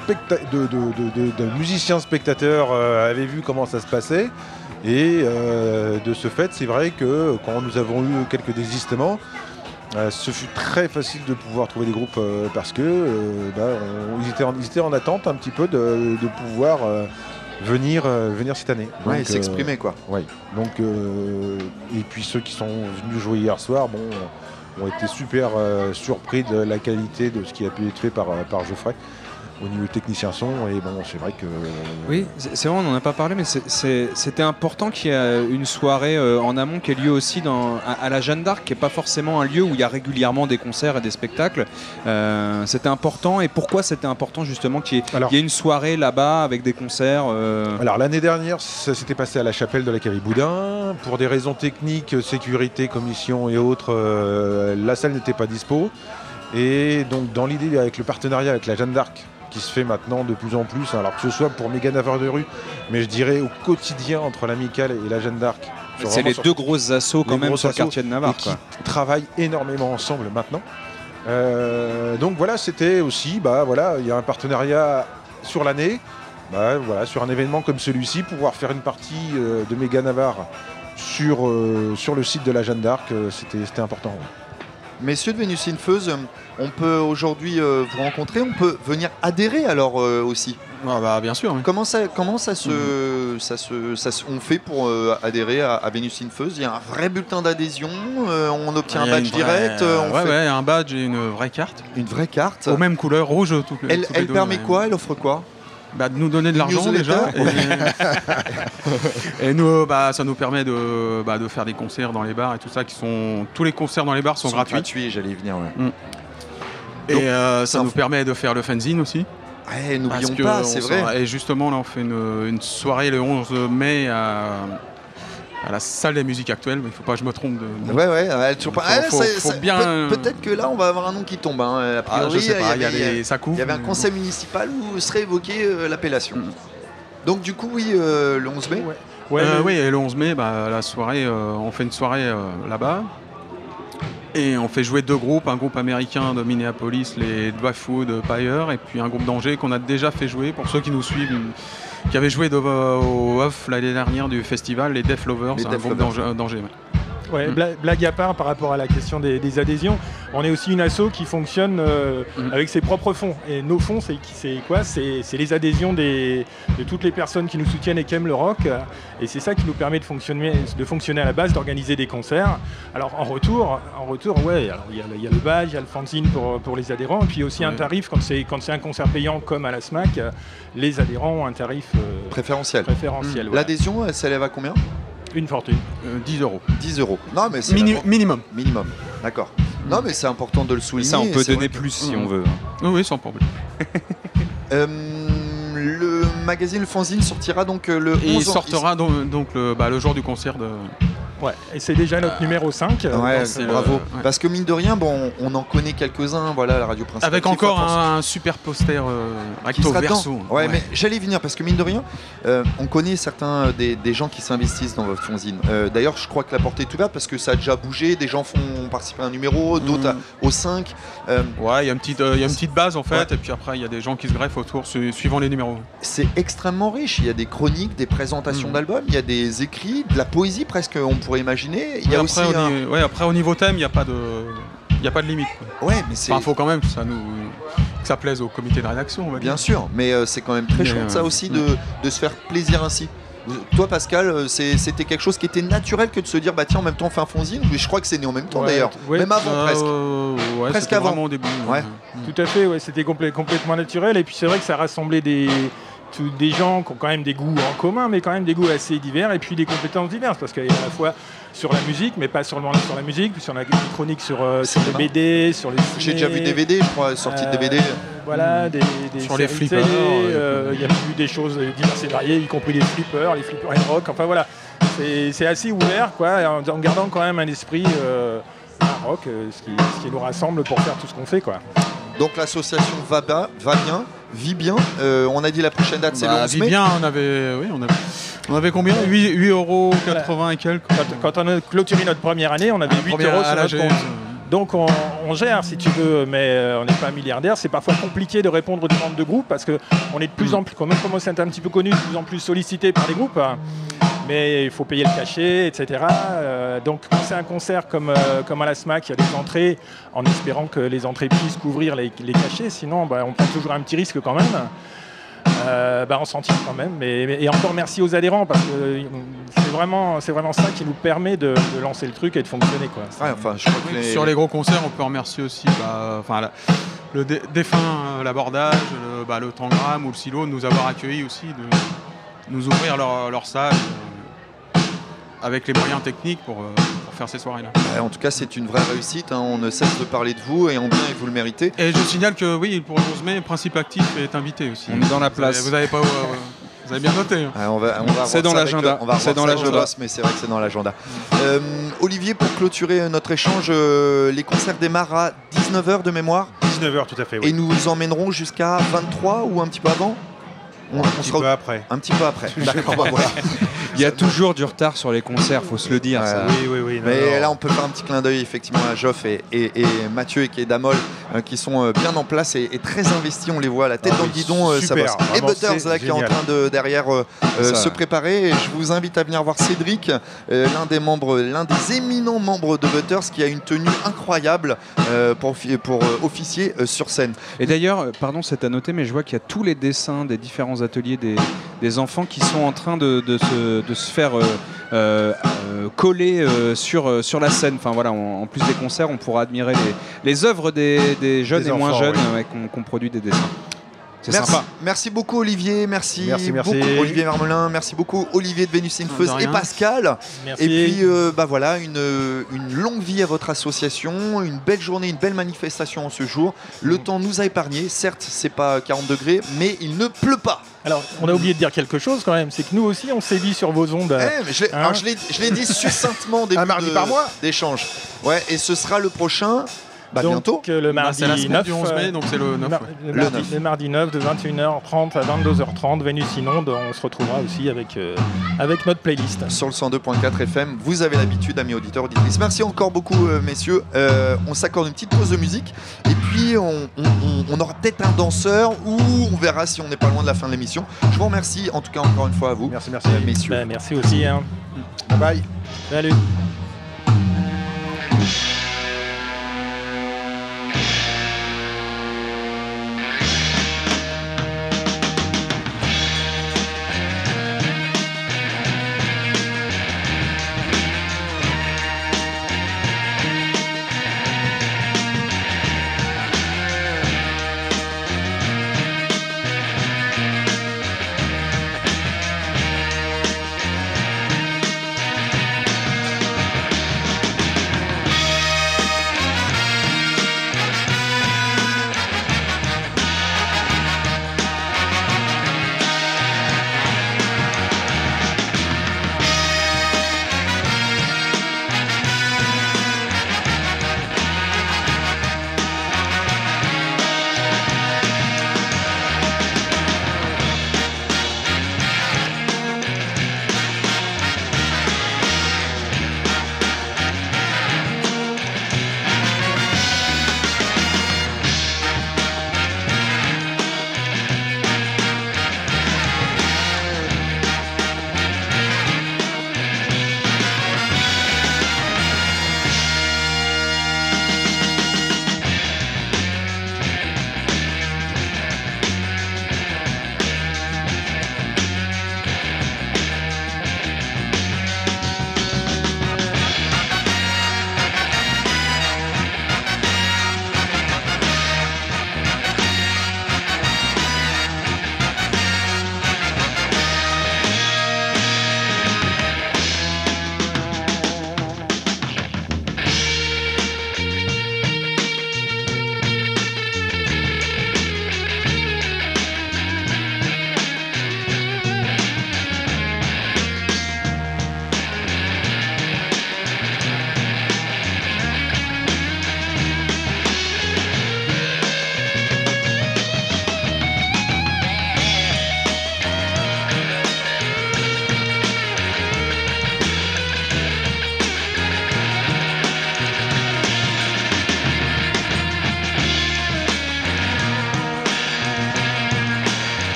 de musiciens spectateurs avaient vu comment ça se passait. Et de ce fait, c'est vrai que quand nous avons eu quelques désistements, ce fut très facile de pouvoir trouver des groupes parce que ils étaient en attente un petit peu de pouvoir venir cette année. Ouais, Donc, s'exprimer quoi. Ouais. Donc et puis ceux qui sont venus jouer hier soir, ont été super surpris de la qualité de ce qui a pu être fait par Geoffrey au niveau technicien son. Et c'est vrai que... Oui, c'est vrai, on n'en a pas parlé, mais c'était important qu'il y ait une soirée en amont qui ait lieu aussi à la Jeanne d'Arc, qui n'est pas forcément un lieu où il y a régulièrement des concerts et des spectacles. C'était important. Et pourquoi c'était important justement qu'il y ait une soirée là-bas avec des concerts Alors l'année dernière, ça s'était passé à la chapelle de la Caville-Boudin. Pour des raisons techniques, sécurité, commission et autres, la salle n'était pas dispo. Et donc dans l'idée, avec le partenariat avec la Jeanne d'Arc, qui se fait maintenant de plus en plus, alors que ce soit pour Méga Navarre de rue, mais je dirais au quotidien entre l'Amicale et la Jeanne d'Arc. C'est les deux grosses assos quand même sur le quartier de Navarre. Qui travaillent énormément ensemble maintenant. Donc voilà, c'était aussi, il y a un partenariat sur l'année, sur un événement comme celui-ci, pouvoir faire une partie de Méga Navarre sur le site de la Jeanne d'Arc, c'était important. Messieurs de Vénus in Fuzz, on peut aujourd'hui vous rencontrer, on peut venir adhérer alors aussi. Bien sûr. Oui. Comment ça on fait pour adhérer à Vénus in Fuzz? Il y a un vrai bulletin d'adhésion, on obtient un badge direct. Un badge et une vraie carte. Une vraie carte. Aux mêmes couleurs, rouge. Elle permet quoi? Elle offre quoi? De nous donner de l'argent déjà. Et nous, ça nous permet de faire des concerts dans les bars et tout ça. Tous les concerts dans les bars sont gratuits. J'allais y venir. Ouais. Et ça nous permet de faire le fanzine aussi. Ouais, n'oublions pas, c'est vrai. Et justement, là, on fait une soirée le 11 mai à la salle des musiques actuelles, mais il ne faut pas que je me trompe de... Peut-être que là, on va avoir un nom qui tombe. Hein. A priori, je sais pas, il y avait un conseil municipal où serait évoquée l'appellation. Donc du coup, le 11 mai. Oui, et le 11 mai, la soirée, on fait une soirée là-bas. Et on fait jouer deux groupes, un groupe américain de Minneapolis, les Dwarfwood Pyre, et puis un groupe d'Angers qu'on a déjà fait jouer, pour ceux qui nous suivent, qui avait joué au off l'année dernière du festival, les Death Lovers, un groupe d'Angers. Ouais, blague à part par rapport à la question des adhésions, on est aussi une asso qui fonctionne avec ses propres fonds. Et nos fonds, c'est quoi? C'est les adhésions de toutes les personnes qui nous soutiennent et qui aiment le rock. Et c'est ça qui nous permet de fonctionner à la base, d'organiser des concerts. Alors en retour, il y a le badge, il y a le fanzine pour les adhérents. Et puis aussi un tarif, quand c'est un concert payant comme à la SMAC, les adhérents ont un tarif préférentiel. Voilà. L'adhésion, elle s'élève à combien? Une fortune. 10 euros. 10 euros. Non, mais c'est minimum. Minimum. D'accord. Non, mais c'est important de le souligner. Ça, on peut donner plus si on veut. Oui, sans problème. Le magazine, le fanzine sortira donc le 11 Il sortira donc le jour du concert de... Ouais, et c'est déjà notre numéro 5. Ouais, bravo. Parce que mine de rien, on en connaît quelques-uns, la radio principale. Avec encore un super poster recto verso. Ouais, mais j'allais venir parce que mine de rien, on connaît certains des gens qui s'investissent dans votre fanzine. D'ailleurs, je crois que la portée est ouverte parce que ça a déjà bougé. Des gens font participer à un numéro, d'autres au 5. Ouais, il y a une petite base en fait, et puis après il y a des gens qui se greffent autour suivant les numéros. C'est extrêmement riche. Il y a des chroniques, des présentations d'albums, il y a des écrits, de la poésie presque. On pourrait imaginer. Il y a après, aussi après au niveau thème, il n'y a pas de limite. Quoi. Ouais, mais c'est. Faut quand même que ça plaise au comité de rédaction. On va dire. Bien sûr, mais c'est quand même très chouette ça aussi de se faire plaisir ainsi. Toi, Pascal, c'était quelque chose qui était naturel que de se dire tiens, en même temps on fait un fanzine. Je crois que c'est né en même temps d'ailleurs, même avant presque avant. Vraiment au début. Tout à fait, c'était complètement naturel. Et puis c'est vrai que ça rassemblait des gens qui ont quand même des goûts en commun, mais quand même des goûts assez divers et puis des compétences diverses, parce qu'il y a à la fois sur la musique, mais pas seulement sur la musique, puis sur la chronique sur les BD, sur les ciné. J'ai déjà vu des DVD, je crois, sorties de DVD. Voilà, des sur les flippers. Il y a eu des choses diverses et variées, y compris les flippers and rock. Enfin voilà, c'est assez ouvert, quoi, en gardant quand même un esprit rock, ce qui nous rassemble pour faire tout ce qu'on fait, quoi. Donc l'association va bien, vit bien. On a dit la prochaine date, c'est le 11 mai. Vit bien, on avait combien 8,80 € et quelques. Quand on a clôturé notre première année, on avait 8 € sur notre compte. Donc on on gère si tu veux, mais on n'est pas milliardaire. C'est parfois compliqué de répondre aux demandes de groupe parce qu'on est de plus en plus, quand même commence à être un petit peu connu, de plus en plus sollicité par les groupes. Mais il faut payer le cachet, etc. Donc quand c'est un concert comme à la SMAC, il y a des entrées, en espérant que les entrées puissent couvrir les cachets. Sinon, on prend toujours un petit risque quand même. On s'en tire quand même. Et encore merci aux adhérents parce que c'est vraiment ça qui nous permet de lancer le truc et de fonctionner, quoi. Ouais, enfin, je crois que Sur les gros concerts, on peut remercier aussi le défunt l'abordage, le Tangram ou le Silo de nous avoir accueillis aussi, de nous ouvrir leur salle avec les moyens techniques pour faire ces soirées-là. En tout cas, c'est une vraie réussite. On ne cesse de parler de vous et en bien, et vous le méritez. Et je signale que oui, pour le 11 mai, Principe Actif est invité aussi. On est dans la place. Vous avez bien noté. On va c'est dans l'agenda. C'est dans l'agenda. Mais c'est vrai que c'est dans l'agenda. Olivier, pour clôturer notre échange, les concerts démarrent à 19h de mémoire. 19h, tout à fait, oui. Et nous vous emmènerons jusqu'à 23 ou un petit peu avant. Un petit peu après. Un petit peu après. D'accord, voilà. Il y a toujours du retard sur les concerts, faut se le dire. Ça. Oui. Mais là, on peut faire un petit clin d'œil effectivement à Geoff et Mathieu et Damol qui sont bien en place et très investis. On les voit à la tête dans le guidon. Ça bosse. Et Butters là, qui est en train de derrière se préparer. Et je vous invite à venir voir Cédric, l'un des éminents membres de Butters, qui a une tenue incroyable pour officier sur scène. Et d'ailleurs, pardon, c'est à noter, mais je vois qu'il y a tous les dessins des différents ateliers des enfants qui sont en train de se faire coller sur la scène. Enfin voilà, en plus des concerts, on pourra admirer les œuvres des jeunes et moins jeunes qu'on produit des dessins. C'est sympa. Merci beaucoup Olivier, merci. Merci. Beaucoup Olivier Marmelin, merci beaucoup Olivier de Vénus Infeuse et Pascal. Merci. Et puis voilà, une longue vie à votre association, une belle journée, une belle manifestation en ce jour. Le temps nous a épargné, certes c'est pas 40 degrés, mais il ne pleut pas. Alors, on a oublié de dire quelque chose quand même, c'est que nous aussi on s'est dit sur vos ondes. Je l'ai dit succiintement un mardi par mois d'échange. Ouais, et ce sera le prochain. Donc, bientôt. Le mardi 9 du 11 mai, donc c'est le 9. Le mardi 9 de 21h30 à 22h30, Vénus Inonde. On se retrouvera aussi avec notre playlist. Sur le 102.4 FM, vous avez l'habitude, amis auditeurs, auditrices. Merci encore beaucoup, messieurs. On s'accorde une petite pause de musique. Et puis, on aura peut-être un danseur ou on verra si on n'est pas loin de la fin de l'émission. Je vous remercie, en tout cas, encore une fois à vous. Merci, messieurs. Merci aussi. Bye bye. Salut.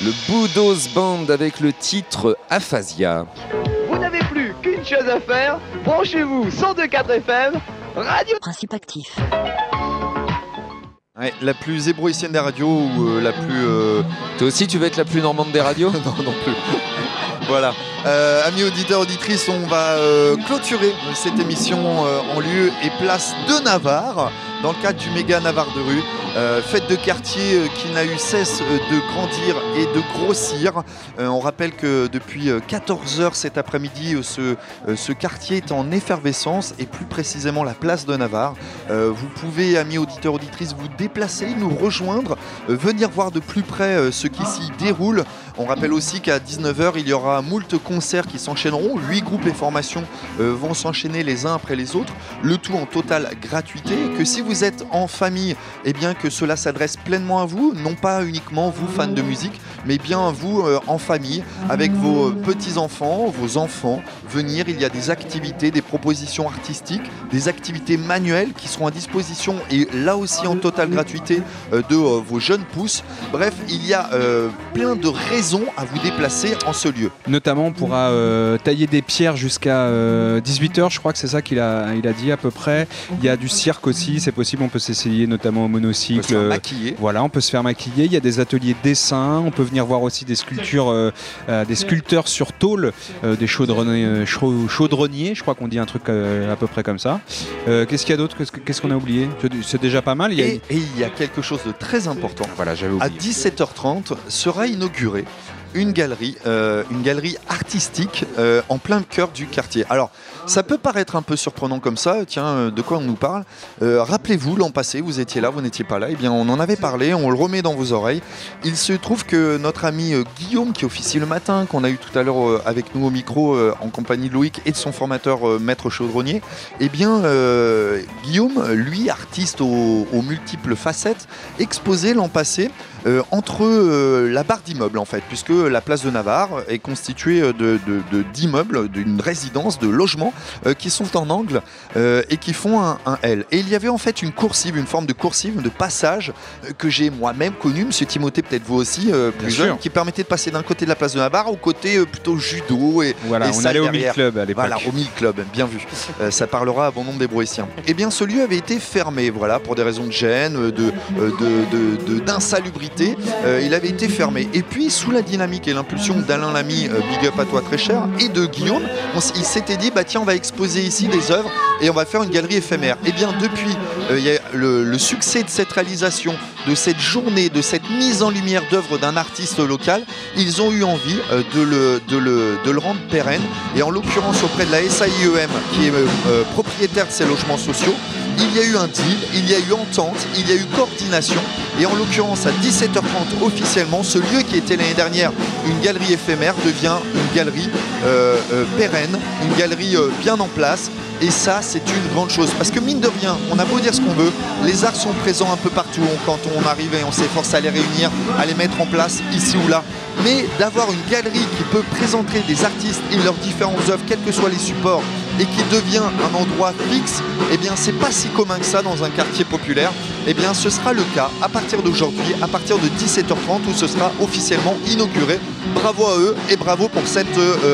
Le Boudos Band avec le titre Aphasia. Vous n'avez plus qu'une chose à faire, branchez-vous 102.4 FM, Radio Principe actif. Ouais, la plus hébroïcienne des radios ou la plus... Toi aussi tu veux être la plus normande des radios? Non plus. Voilà. Amis auditeurs, auditrices, on va clôturer cette émission en lieu et place de Navarre, dans le cadre du méga Navarre de rue. Fête de quartier qui n'a eu cesse de grandir et de grossir. On rappelle que depuis 14h cet après-midi, ce quartier est en effervescence et plus précisément la place de Navarre. Vous pouvez, amis auditeurs, auditrices, vous déplacer, nous rejoindre, venir voir de plus près ce qui s'y déroule. On rappelle aussi qu'à 19h, il y aura moult concerts qui s'enchaîneront. 8 groupes et formations vont s'enchaîner les uns après les autres. Le tout en totale gratuité. Que si vous êtes en famille, eh bien que cela s'adresse pleinement à vous, non pas uniquement vous fans de musique, mais bien vous en famille, avec vos petits-enfants, vos enfants. Venir, il y a des activités, des propositions artistiques, des activités manuelles qui seront à disposition et là aussi en totale gratuité de vos jeunes pousses. Bref, il y a plein de raisons à vous déplacer en ce lieu. Notamment, on pourra tailler des pierres jusqu'à 18h, je crois que c'est ça qu'il a dit à peu près. Il y a du cirque aussi, c'est possible, on peut s'essayer notamment au monocycle. On peut se faire maquiller. Voilà, on peut se faire maquiller. Il y a des ateliers de dessin, on peut venir voir aussi des sculptures, des sculpteurs sur tôle, des chaudronniers, je crois qu'on dit un truc à peu près comme ça. Qu'est-ce qu'il y a d'autre? Qu'est-ce qu'on a oublié? C'est déjà pas mal. Et il y a quelque chose de très important. Voilà, j'avais oublié. À 17h30 sera inaugurée une galerie artistique en plein cœur du quartier. Alors, ça peut paraître un peu surprenant comme ça, tiens, de quoi on nous parle? Rappelez-vous, l'an passé, vous étiez là, vous n'étiez pas là, eh bien on en avait parlé, on le remet dans vos oreilles. Il se trouve que notre ami Guillaume, qui officie le matin, qu'on a eu tout à l'heure avec nous au micro, en compagnie de Loïc et de son formateur Maître Chaudronnier, eh bien Guillaume, lui, artiste aux multiples facettes, exposé l'an passé entre la barre d'immeubles en fait, puisque la place de Navarre est constituée d'immeubles, d'une résidence, de logements qui sont en angle et qui font un L. Et il y avait en fait une coursive, une forme de coursive, de passage que j'ai moi-même connu, monsieur Timothée, peut-être vous aussi, plus jeune, qui permettait de passer d'un côté de la place de Navarre au côté plutôt judo et voilà, on allait au Mille Club à l'époque. Voilà, au Mille Club, bien vu. Ça parlera à bon nombre des Broïciens. Et bien ce lieu avait été fermé, voilà, pour des raisons de gêne, d'insalubrité. Il avait été fermé. Et puis, sous la dynamique et l'impulsion d'Alain Lamy, big up à toi très cher, et de Guillaume, il s'était dit, bah tiens, on va exposer ici des œuvres et on va faire une galerie éphémère. Et bien, depuis, il y a le succès de cette réalisation, de cette journée, de cette mise en lumière d'œuvres d'un artiste local, ils ont eu envie de le rendre pérenne. Et en l'occurrence, auprès de la SAIEM, qui est propriétaire de ces logements sociaux, il y a eu un deal, il y a eu entente, il y a eu coordination. Et en l'occurrence, à 17h30 officiellement, ce lieu qui était l'année dernière une galerie éphémère devient une galerie pérenne, une galerie bien en place. Et ça, c'est une grande chose. Parce que mine de rien, on a beau dire ce qu'on veut, les arts sont présents un peu partout quand on arrive et on s'efforce à les réunir, à les mettre en place ici ou là. Mais d'avoir une galerie qui peut présenter des artistes et leurs différentes œuvres, quels que soient les supports, et qui devient un endroit fixe, eh bien c'est pas si commun que ça dans un quartier populaire. Eh bien ce sera le cas à partir d'aujourd'hui, à partir de 17h30 où ce sera officiellement inauguré. Bravo à eux et bravo pour cette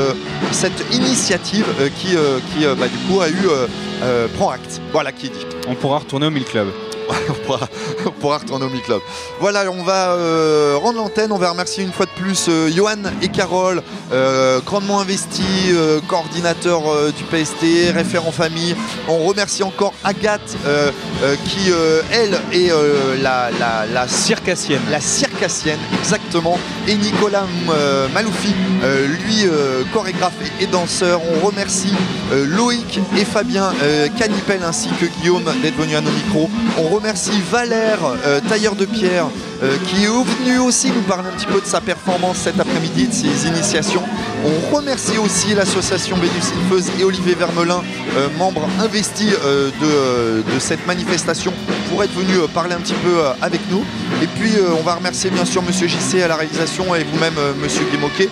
initiative qui du coup a eu prend acte. Voilà qui est dit. On pourra retourner au Mille Club. On pourra retourner au Mille Club. Voilà, on va rendre l'antenne. On va remercier une fois de plus Johan et Carole, grandement investis, coordinateur du PST, référent famille. On remercie encore Agathe qui, elle, est la circassienne. La circassienne, exactement. Et Nicolas Maloufi, lui, chorégraphe et danseur. On remercie Loïc et Fabien Canipel ainsi que Guillaume d'être venus à nos micros. On remercie Valère, tailleur de pierre, qui est venu aussi nous parler un petit peu de sa performance cet après-midi, de ses initiations. On remercie aussi l'association Vénus Ilfeuse et Olivier Vermelin, membre investi de cette manifestation, pour être venu parler un petit peu avec nous. Et puis on va remercier bien sûr Monsieur JC à la réalisation et vous-même Monsieur Guémoquet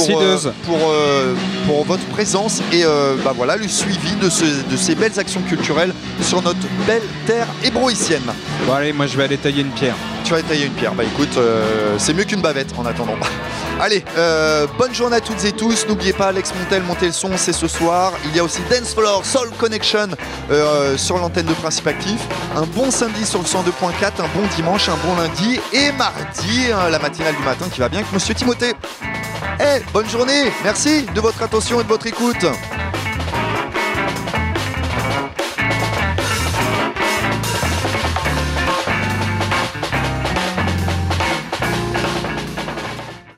pour votre présence et voilà, le suivi de ces belles actions culturelles sur notre belle terre hébroïcienne. Bon allez, moi je vais aller tailler une pierre. tu vas tailler une pierre. Bah écoute, c'est mieux qu'une bavette en attendant. Allez, bonne journée à toutes et tous. N'oubliez pas, Alex Montel, montez le son, c'est ce soir. Il y a aussi Dance Floor, Soul Connection sur l'antenne de Principe Actif. Un bon samedi sur le 102.4, un bon dimanche, un bon lundi et mardi, la matinale du matin qui va bien avec Monsieur Timothée. Bonne journée, merci de votre attention et de votre écoute.